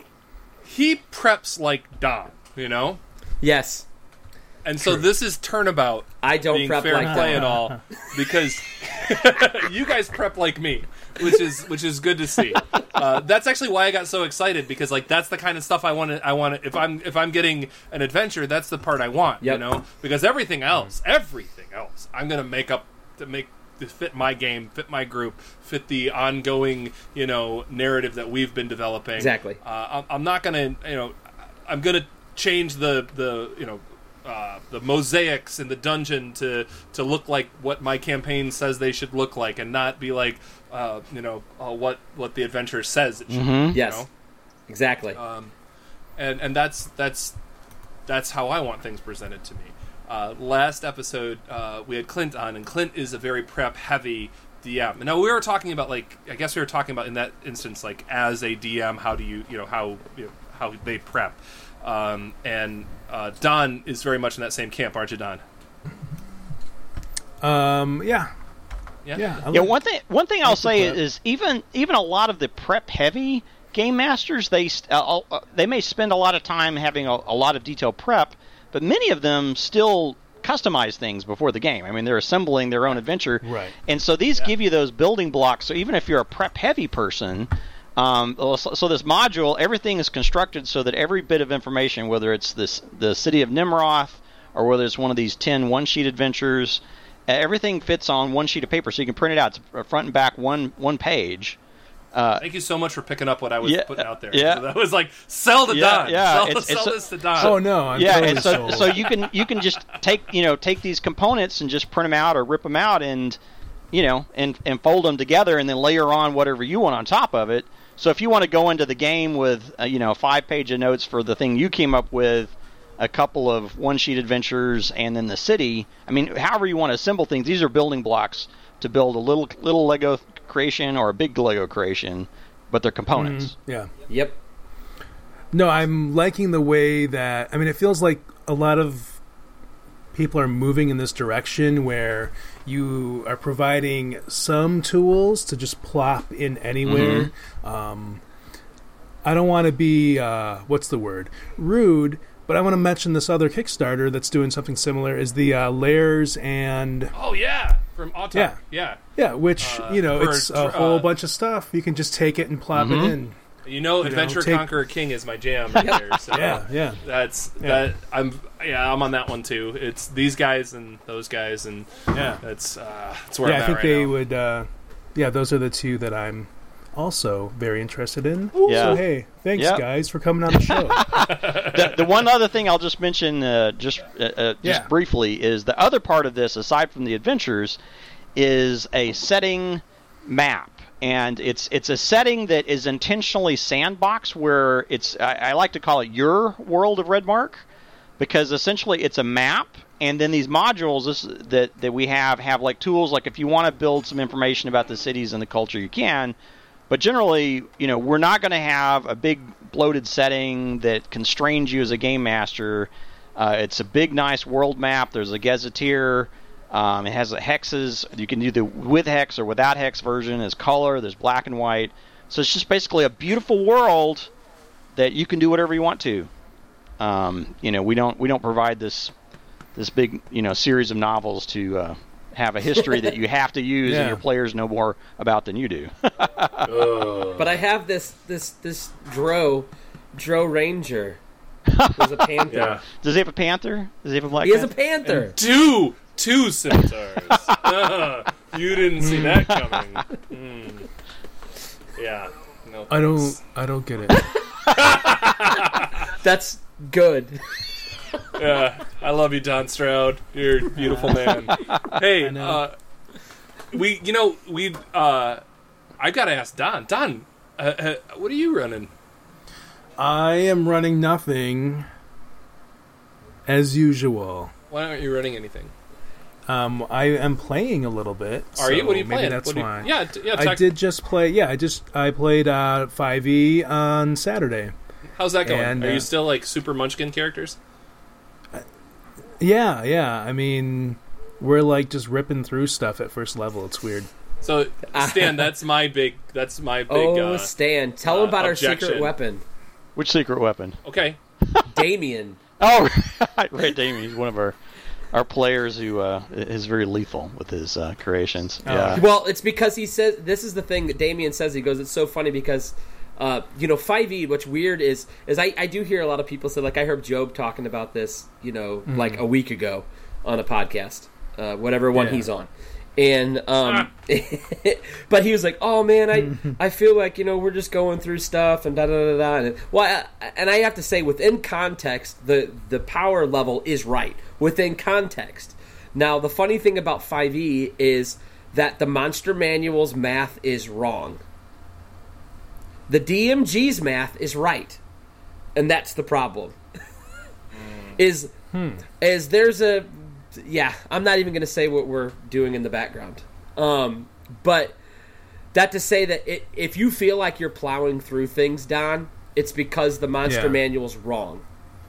He preps like Don, Yes. And so this is turnabout. I don't being prep fair like play that. and all, because you guys prep like me, which is good to see. That's actually why I got so excited, because that's the kind of stuff I want to. If I'm getting an adventure, that's the part I want. Yep. Because everything else, I'm gonna make up to make this fit my game, fit my group, fit the ongoing narrative that we've been developing. Exactly. I'm not gonna I'm gonna change the the mosaics in the dungeon to look like what my campaign says they should look like, and not be like what the adventure says it should be. Yes, exactly. And that's how I want things presented to me. Last episode we had Clint on, and Clint is a very prep heavy DM. Now we were talking about in that instance, like as a DM, how do you how they prep, and Don is very much in that same camp, aren't you, Don? Yeah. One thing I'll say is even a lot of the prep heavy game masters, they may spend a lot of time having a lot of detailed prep, but many of them still customize things before the game. I mean, they're assembling their own adventure, right? And so these give you those building blocks. So even if you're a prep heavy person, so this module, everything is constructed so that every bit of information, whether it's the city of Nimroth or whether it's one of these 10 one-sheet adventures, everything fits on one sheet of paper, so you can print it out. It's front and back, one page. Thank you so much for picking up what I was putting out there. Yeah, so that was like sell to Don. Yeah, sell this to Don. Oh no, I'm totally sold. So you can just take these components and just print them out or rip them out and fold them together and then layer on whatever you want on top of it. So if you want to go into the game with 5 pages of notes for the thing you came up with, a couple of one-sheet adventures, and then the city. I mean, however you want to assemble things, these are building blocks to build a little Lego creation or a big Lego creation, but they're components. Yeah. Yep. No, I'm liking the way that... I mean, it feels like a lot of people are moving in this direction where you are providing some tools to just plop in anywhere. I don't want to be, what's the word? Rude, but I want to mention this other Kickstarter that's doing something similar, is the Layers and... Oh, yeah, from Autumn. Yeah, which, it's a whole bunch of stuff. You can just take it and plop it in. Adventure Conqueror King is my jam right there. So I'm on that one too. It's these guys and those guys, and that's where I'm at. I think right they now. would. Those are the two that I'm also very interested in. Yeah. So hey, thanks guys for coming on the show. The one other thing I'll just mention, just briefly, is the other part of this, aside from the adventures, is a setting map. And it's a setting that is intentionally sandbox, where I like to call it your world of Redmark, because essentially it's a map, and then these modules that we have like tools, like if you want to build some information about the cities and the culture, you can. But generally, we're not going to have a big bloated setting that constrains you as a game master. It's a big, nice world map. There's a gazetteer. It has hexes. You can do the with hex or without hex version. There's color. There's black and white. So it's just basically a beautiful world that you can do whatever you want to. We don't provide this big series of novels to have a history that you have to use and your players know more about than you do. But I have this Dro Ranger. There's a panther. Yeah. Does he have a panther? Does he have a black? He has a panther. Two scimitars. You didn't see that coming. Yeah. No. I don't get it. That's good. Yeah, I love you, Don Stroud. You're a beautiful man. Hey, I gotta ask Don. Don, what are you running? I am running nothing, as usual. Why aren't you running anything? I am playing a little bit. Are you? What are you maybe playing? That's why. I did just play. Yeah, I played 5e on Saturday. How's that going? And, are you still like super Munchkin characters? Yeah. I mean, we're like just ripping through stuff at first level. It's weird. So, Stan, that's my big. Oh, Stan, tell him about objection. our secret weapon. Which secret weapon? Okay. Damien. Oh, right, Damien. He's one of our players who is very lethal with his creations. Yeah. Well, it's because he says, this is the thing that Damien says. He goes, it's so funny because 5e, what's weird is I do hear a lot of people say, like I heard Job talking about this, like a week ago on a podcast, whatever one he's on. And but he was like, "Oh man, I feel like we're just going through stuff and da da da da." And I have to say, within context, the power level is right within context. Now, the funny thing about 5e is that the Monster Manual's math is wrong. The DMG's math is right, and that's the problem. Is there's a I'm not even going to say what we're doing in the background. But that to say that if you feel like you're plowing through things, Don, it's because the Monster Manual's wrong.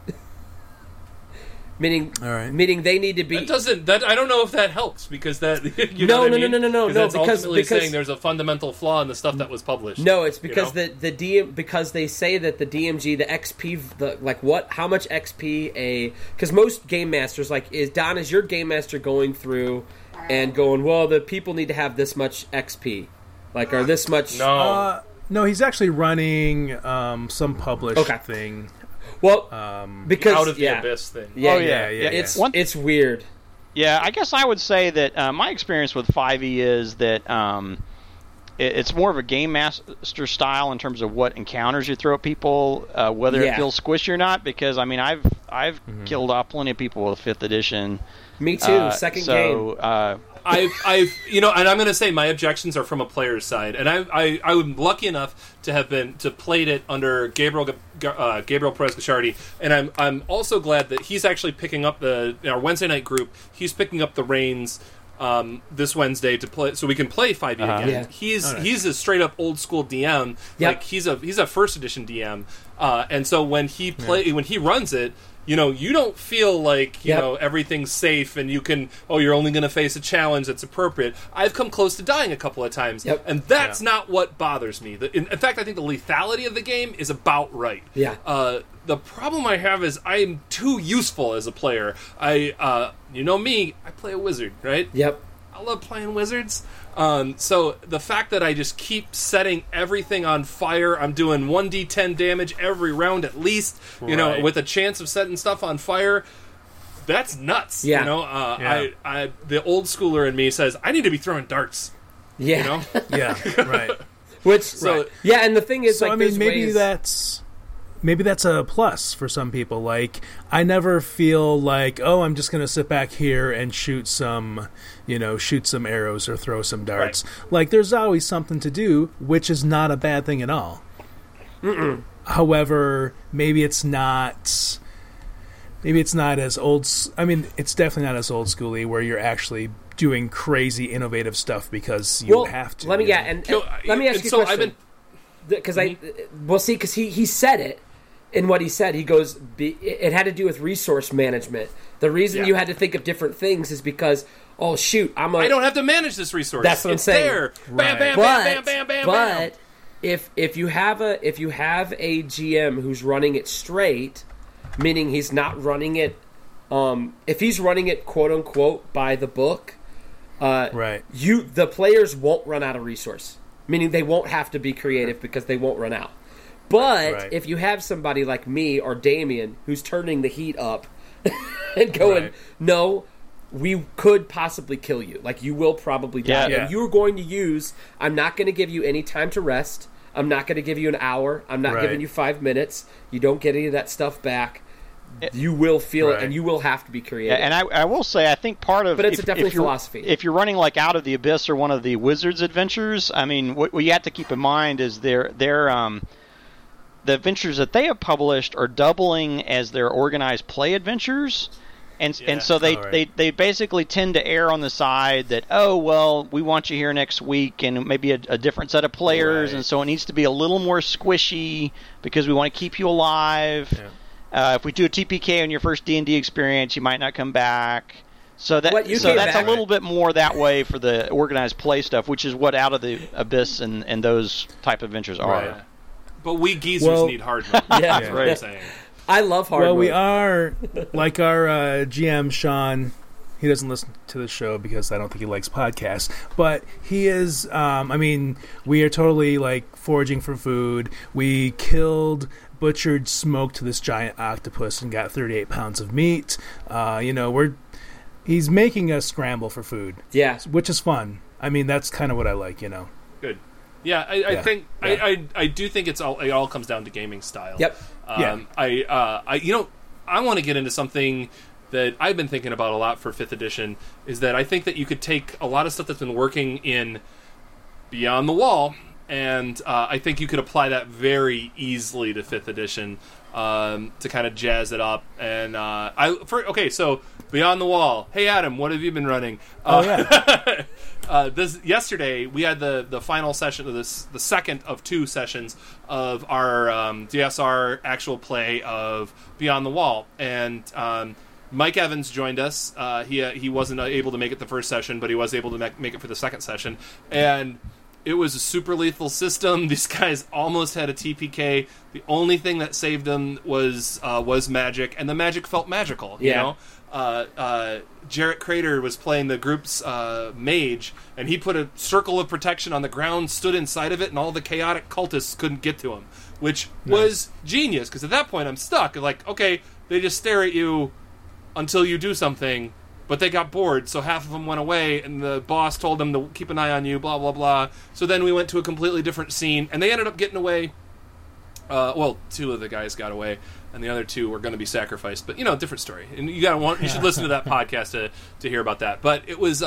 Meaning they need to be. I don't know if that helps because that. No. That's because saying there's a fundamental flaw in the stuff that was published. No, it's because because they say that the DMG, the XP, how much XP because most game masters is your game master going through and going, well, the people need to have this much XP, or this much. No, he's actually running some published thing. Well, because out of the abyss thing. It's weird. Yeah, I guess I would say that my experience with 5e is that it's more of a game master style in terms of what encounters you throw at people, whether it feels squishy or not. Because I've killed off plenty of people with 5th edition. Me too. Second game. I've and I'm going to say my objections are from a player's side, and I'm lucky enough to have played it under Gabriel Perez Gachardi, and I'm also glad that he's actually picking up in our Wednesday night group. He's picking up the reins this Wednesday to play, so we can play 5e again. Yeah. He's a straight up old school DM. Yep. Like he's a first edition DM, and so when he runs it. You don't feel like everything's safe, and you're only going to face a challenge that's appropriate. I've come close to dying a couple of times, and that's not what bothers me. In fact, I think the lethality of the game is about right. Yeah. The problem I have is I'm too useful as a player. Me, I play a wizard, right? Yep. I love playing wizards. So the fact that I just keep setting everything on fire, I'm doing 1d10 damage every round at least, with a chance of setting stuff on fire, that's nuts. Yeah. The old schooler in me says, I need to be throwing darts. Yeah. Yeah, right. And the thing is, maybe that's a plus for some people. Like, I never feel like, I'm just going to sit back here and shoot some arrows or throw some darts. Right. Like, there's always something to do, which is not a bad thing at all. Mm-mm. However, maybe it's not as old. I mean, it's definitely not as old schooly where you're actually doing crazy innovative stuff because you have to. Let me ask you a question. Because he said it. In what he said, he goes, it had to do with resource management. The reason you had to think of different things is because, I don't have to manage this resource. That's what I'm saying. There. Bam, bam, bam, bam, bam, bam. But if you have a GM who's running it straight, meaning he's not running it, if he's running it quote unquote by the book, the players won't run out of resource. Meaning they won't have to be creative because they won't run out. But if you have somebody like me or Damien who's turning the heat up and going, no, we could possibly kill you. Like, you will probably die. Yeah. And you're going to use, I'm not going to give you any time to rest. I'm not going to give you an hour. I'm not giving you 5 minutes. You don't get any of that stuff back. You will feel it, and you will have to be creative. Yeah, and I will say, I think part of... But it's definitely philosophy. If you're running, like, Out of the Abyss or one of the Wizards adventures, I mean, what you have to keep in mind is the adventures that they have published are doubling as their organized play adventures. And so they basically tend to err on the side that, we want you here next week, and maybe a different set of players, and so it needs to be a little more squishy because we want to keep you alive. Yeah. If we do a TPK on your first D&D experience, you might not come back. So that's a little bit more that way for the organized play stuff, which is what Out of the Abyss and those type of adventures are. Right. But we geezers need hard mode. That's what I'm saying. I love hard mode. Well, we are, like our GM, Sean, he doesn't listen to the show because I don't think he likes podcasts, but he is, we are totally, like, foraging for food. We killed, butchered, smoked this giant octopus and got 38 pounds of meat. He's making us scramble for food, Yeah. which is fun. I mean, that's kind of what I like, Good. Yeah, I Yeah. think Yeah. I do think it all comes down to gaming style. Yep. Yeah. I want to get into something that I've been thinking about a lot for 5th edition, is that I think that you could take a lot of stuff that's been working in Beyond the Wall, and I think you could apply that very easily to 5th edition to kind of jazz it up. And so Beyond the Wall. Hey Adam, what have you been running? Oh yeah. Yesterday we had the final session of the second of 2 sessions of our DSR actual play of Beyond the Wall, and Mike Evans joined us. He wasn't able to make it the first session, but he was able to make it for the second session, and it was a super lethal system. These guys almost had a TPK. The only thing that saved them was magic, and the magic felt magical. You Yeah. know, Jarrett Crater was playing the group's mage, and he put a circle of protection on the ground, stood inside of it, and all the chaotic cultists couldn't get to him, which was genius, because at that point I'm stuck. Like, okay, they just stare at you until you do something, but they got bored, so half of them went away, and the boss told them to keep an eye on you, blah, blah, blah. So then we went to a completely different scene, and they ended up getting away. 2 of the guys got away, and the other 2 were going to be sacrificed. But, different story. And you should listen to that podcast to hear about that. But it was,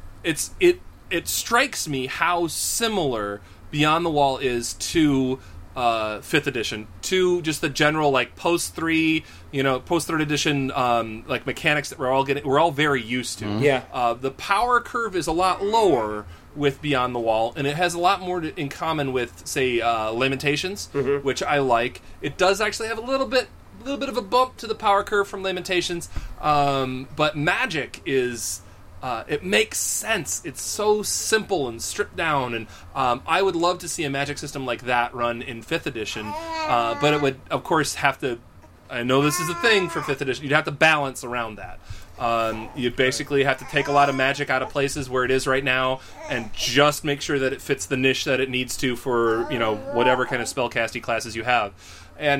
it strikes me how similar Beyond the Wall is to 5th edition, to just the general post 3, post 3rd edition mechanics that we're all very used to. Yeah. The power curve is a lot lower with Beyond the Wall, and it has a lot more in common with, say, Lamentations, which I like. It does actually have a little bit of a bump to the power curve from Lamentations, but magic is. It makes sense. It's so simple and stripped down, and I would love to see a magic system like that run in 5th edition, but it would, of course, have to... I know this is a thing for 5th edition. You'd have to balance around that. You'd basically have to take a lot of magic out of places where it is right now, and just make sure that it fits the niche that it needs to for, whatever kind of spellcasting classes you have. And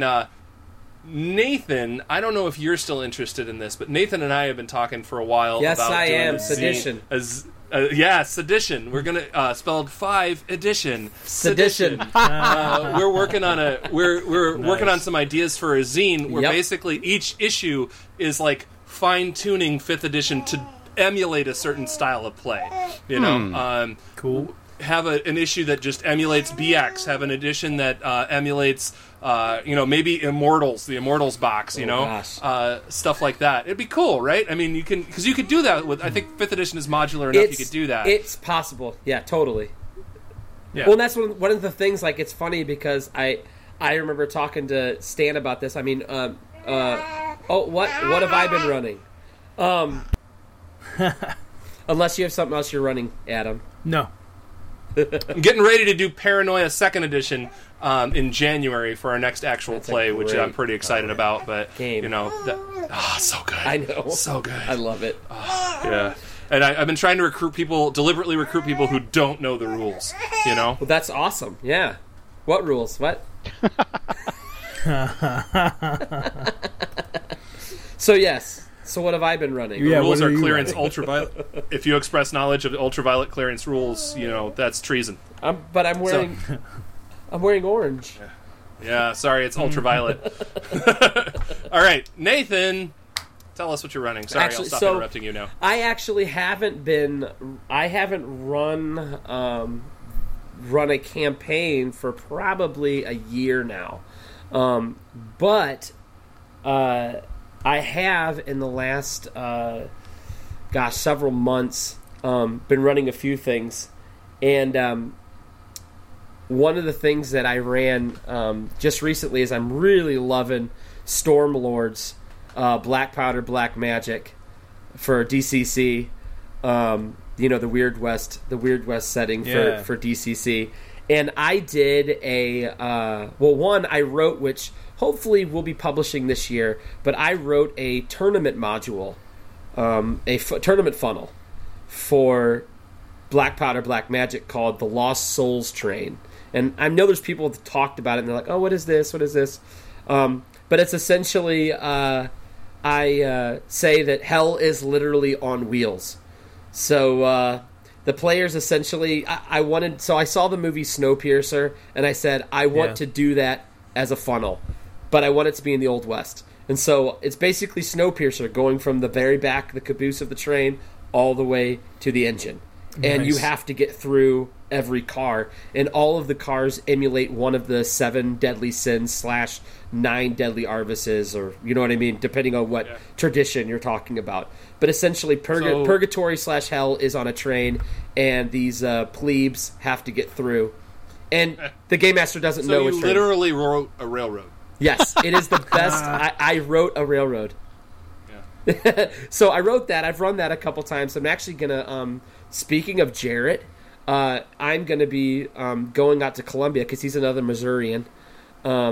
Nathan, I don't know if you're still interested in this, but Nathan and I have been talking for a while Yes, about I doing am. a Sedition. Sedition. We're gonna spelled 5 edition. Sedition. We're working on working on some ideas for a zine where Yep. basically each issue is like fine-tuning 5th edition to emulate a certain style of play. Cool. Have an issue that just emulates BX. Have an edition that emulates, maybe Immortals, the Immortals box. Gosh. Stuff like that. It'd be cool, right? I mean, you could do that with. I think 5th edition is modular enough. You could do that. It's possible. Yeah, totally. Yeah. Well, and that's one of the things. Like, it's funny because I remember talking to Stan about this. I mean, what have I been running? Unless you have something else you're running, Adam. No. I'm getting ready to do Paranoia 2nd edition in January for our next actual That's a play, which great I'm pretty excited about. But game. so good. I know. So good. I love it. Yeah. And I've been trying to deliberately recruit people who don't know the rules. Well, that's awesome. Yeah. What rules? What? So yes. So what have I been running? Yeah, Rules what are are you clearance running? ultraviolet. If you express knowledge of ultraviolet clearance rules, that's treason. But I'm wearing. I'm wearing orange. Yeah, sorry, it's ultraviolet. All right, Nathan, tell us what you're running. Sorry, Actually, I'll stop so- interrupting you now. I actually haven't run a campaign for probably a year now, but I have in the last several months been running a few things, and one of the things that I ran just recently is I'm really loving Stormlord's Black Powder Black Magic for DCC. The Weird West setting Yeah. for DCC, and I did one I wrote, which hopefully we'll be publishing this year, but I wrote a tournament module, tournament funnel for Black Powder Black Magic called the Lost Souls Train. And I know there's people that talked about it and they're like, oh, what is this? But it's essentially I I say that hell is literally on wheels. So the players essentially, I wanted. So I saw the movie Snowpiercer, and I said I want to do that as a funnel, but I want it to be in the Old West. And so it's basically Snowpiercer going from the very back, the caboose of the train, all the way to the engine. And you have to get through every car. And all of the cars emulate one of the 7 deadly sins / 9 deadly arvices, or you know what I mean, depending on what tradition you're talking about. But essentially, purgatory / hell is on a train, and these plebes have to get through. And the Game Master doesn't know which train. So you literally wrote a railroad. Yes, it is the best. I wrote a railroad. Yeah. So I wrote that. I've run that a couple times. I'm actually going to, speaking of Jarrett, I'm going to be going out to Columbia because he's another Missourian, out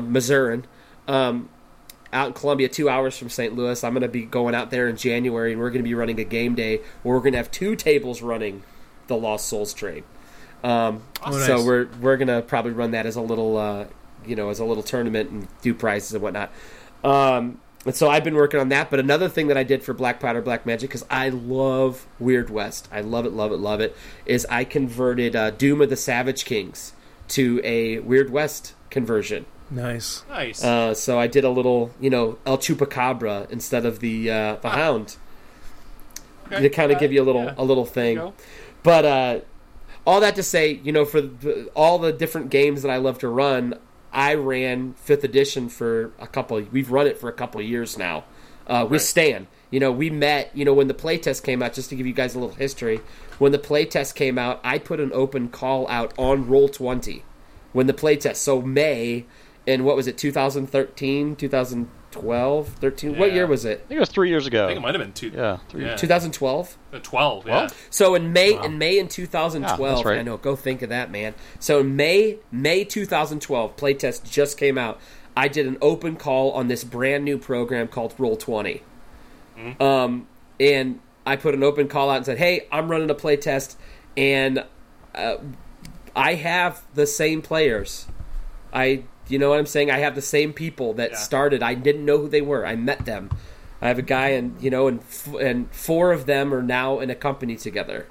in Columbia, 2 hours from St. Louis. I'm going to be going out there in January, and we're going to be running a game day where we're going to have 2 tables running the Lost Souls train. Nice. So we're going to probably run that as a little... as a little tournament and do prizes and whatnot. And so I've been working on that. But another thing that I did for Black Powder Black Magic, because I love Weird West, I love it, love it, love it, is I converted Doom of the Savage Kings to a Weird West conversion. Nice. So I did a little, El Chupacabra instead of the Hound. Okay. To kind of give you a little thing. But all that to say, for all the different games that I love to run, I ran 5th edition for we've run it for a couple of years now, with Stan. We met, when the playtest came out, just to give you guys a little history, when the playtest came out, I put an open call out on Roll20 when the playtest, so May, in what was it, 2013, 2012, 13, Yeah. What year was it? I think it was 3 years ago. I think it might have been 2012? 12, yeah. So in May 2012, yeah, that's right. I know, go think of that, man. So in May 2012, playtest just came out. I did an open call on this brand new program called Roll20. Mm-hmm. And I put an open call out and said, hey, I'm running a playtest, and I have the same players. You know what I'm saying? I have the same people that started. I didn't know who they were. I met them. I have a guy, and 4 of them are now in a company together.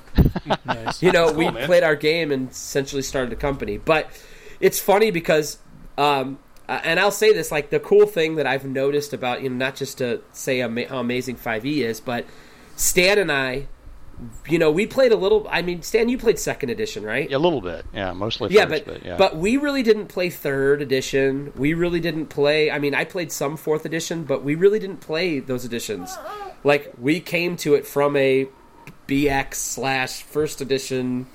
Nice. We man. played our game and essentially started a company. But it's funny because, and I'll say this, like the cool thing that I've noticed about, not just to say how amazing 5e is, but Stan and I, we played a little. I mean, Stan, you played 2nd edition, right? Yeah, a little bit. Yeah, mostly Yeah, first, but but we really didn't play 3rd edition. We really didn't play. I mean, I played some 4th edition, but we really didn't play those editions. Like, we came to it from a BX / 1st edition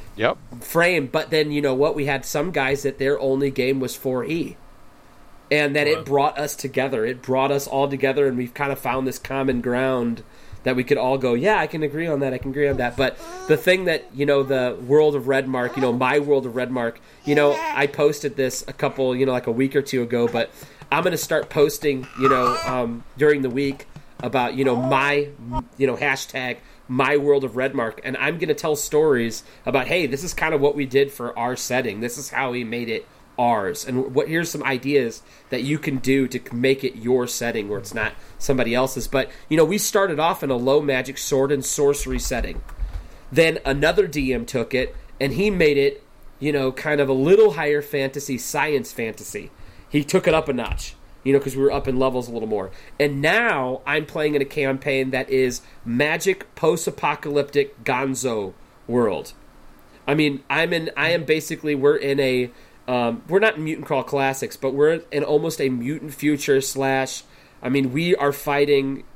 frame. But then, what? We had some guys that their only game was 4E. And that it brought us together. It brought us all together, and we've kind of found this common ground that we could all go, yeah, I can agree on that, I can agree on that. But the thing that, the World of Redmark, my World of Redmark, I posted this a couple, like a week or 2 ago, but I'm going to start posting, during the week about, my, hashtag My World of Redmark, and I'm going to tell stories about, hey, this is kind of what we did for our setting. This is how we made it ours, and here's some ideas that you can do to make it your setting where it's not somebody else's. But we started off in a low magic sword and sorcery setting. Then another DM took it and he made it kind of a little higher fantasy, science fantasy. He took it up a notch, because we were up in levels a little more. And now I'm playing in a campaign that is magic post-apocalyptic gonzo world. I mean, we're in a we're not in Mutant Crawl Classics, but we're in almost a mutant future / we are fighting,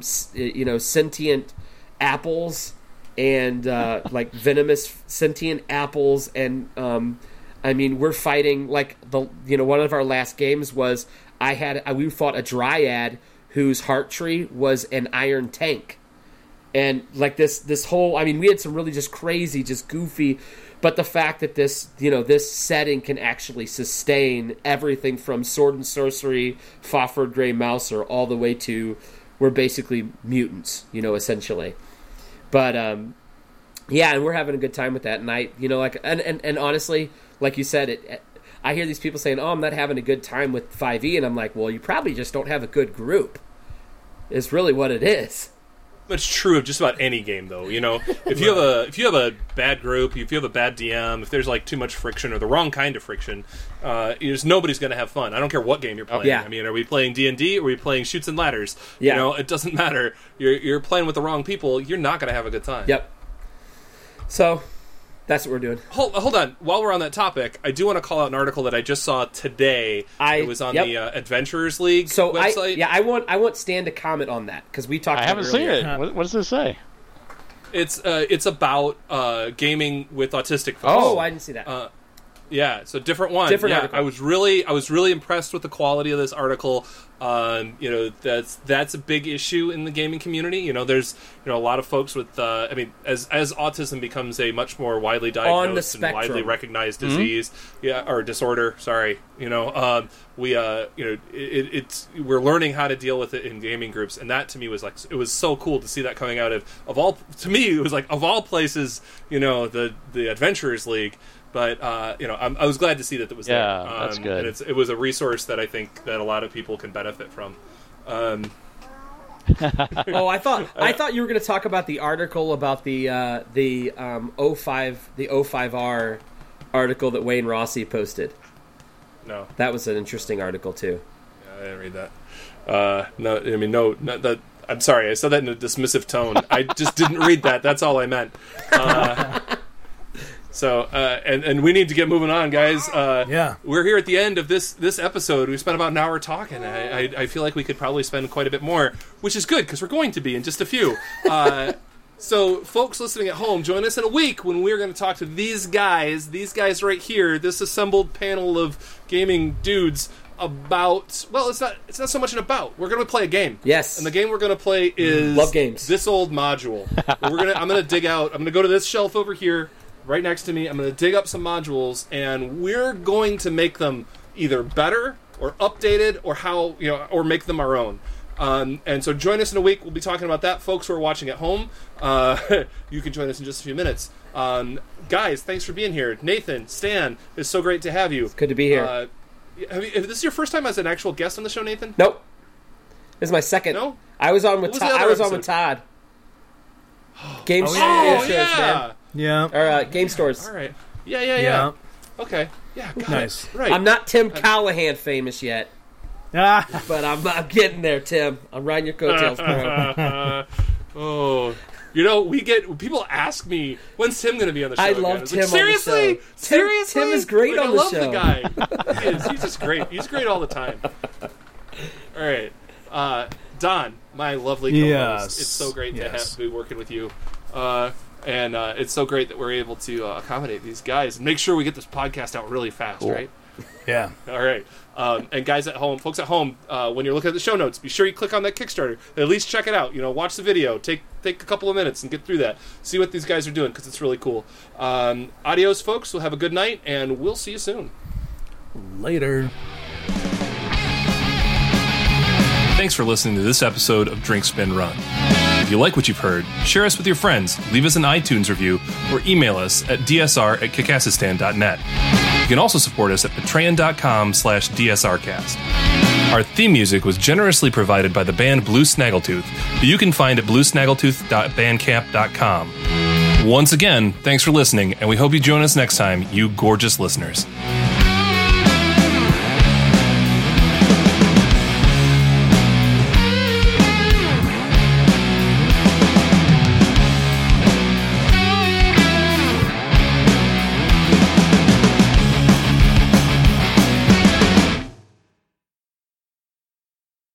sentient apples and, like, venomous sentient apples. And, we're fighting, like, one of our last games was we fought a dryad whose heart tree was an iron tank. And, like, this whole, we had some really just crazy, just goofy. But the fact that this setting can actually sustain everything from sword and sorcery, Fafhrd Grey Mouser, all the way to we're basically mutants, essentially. But and we're having a good time with that. And I, and honestly, like you said, I hear these people saying, "Oh, I'm not having a good time with 5e," and I'm like, "Well, you probably just don't have a good group." is really what it is. It's true of just about any game, though. You know, if you have a bad group, if you have a bad DM, if there's like too much friction or the wrong kind of friction, nobody's going to have fun. I don't care what game you're playing. Yeah. I mean, are we playing D&D? Or are we playing Chutes and Ladders? Yeah. You know, it doesn't matter. You're playing with the wrong people. You're not going to have a good time. Yep. So that's what we're doing. Hold on. While we're on that topic, I do want to call out an article that I just saw today. It was on the Adventurers League website. I want Stan to comment on that because we talked. I haven't seen it. What does it say? It's about gaming with autistic folks. Oh, I didn't see that. Yeah, so different one. Article. I was really impressed with the quality of this article. You know, that's a big issue in the gaming community. You know, there's a lot of folks with as autism becomes a much more widely diagnosed and widely recognized disease, or disorder. Sorry, we're learning how to deal with it in gaming groups, and that to me was like, it was so cool to see that coming out of all. To me, it was like, of all places, the Adventurers League. But I was glad to see that it was there. That's good. And it was a resource that I think that a lot of people can benefit from. I thought you were going to talk about the article about the 05R article that Wayne Rossi posted. No, that was an interesting article too. Yeah, I didn't read that. No. I'm sorry, I said that in a dismissive tone. I just didn't read that. That's all I meant. So, and we need to get moving on, guys. We're here at the end of this episode. We spent about an hour talking. I feel like we could probably spend quite a bit more, which is good, because we're going to be in just a few. So, folks listening at home, join us in a week when we're going to talk to these guys right here, this assembled panel of gaming dudes, about, well, it's not so much an about. We're going to play a game. Yes. And the game we're going to play is Love games. This old module. I'm going to go to this shelf over here, right next to me. I'm going to dig up some modules, and we're going to make them either better or updated, or or make them our own. And so join us in a week. We'll be talking about that. Folks who are watching at home, you can join us in just a few minutes. Guys, thanks for being here. Nathan, Stan, it's so great to have you. It's good to be here. This is your first time as an actual guest on the show, Nathan? Nope. This is my second. No? I was on with Todd. Game Stores, man. Yeah. Or Game Stores. All right. Yeah. Okay. Yeah. Nice. Right. I'm not Tim Callahan famous yet, but I'm getting there, Tim. I'm riding your coattails, bro. People ask me, when's Tim going to be on the show? I love Tim. Like, seriously? On the show. Seriously? Tim is great on the show. I love the guy. He is. He's just great. He's great all the time. All right. Don, my lovely co-host. It's so great to be working with you. And it's so great that we're able to accommodate these guys and make sure we get this podcast out really fast, right? Yeah. All right. And guys at home, folks at home, when you're looking at the show notes, be sure you click on that Kickstarter. At least check it out. Watch the video. Take a couple of minutes and get through that. See what these guys are doing, because it's really cool. Adios, folks. We'll have a good night, and we'll see you soon. Later. Thanks for listening to this episode of Drink, Spin, Run. If you like what you've heard, share us with your friends, leave us an iTunes review, or email us at dsr@kickassistan.net. You can also support us at patreon.com/dsrcast. Our theme music was generously provided by the band Blue Snaggletooth, who you can find at bluesnaggletooth.bandcamp.com. Once again, thanks for listening, and we hope you join us next time, you gorgeous listeners.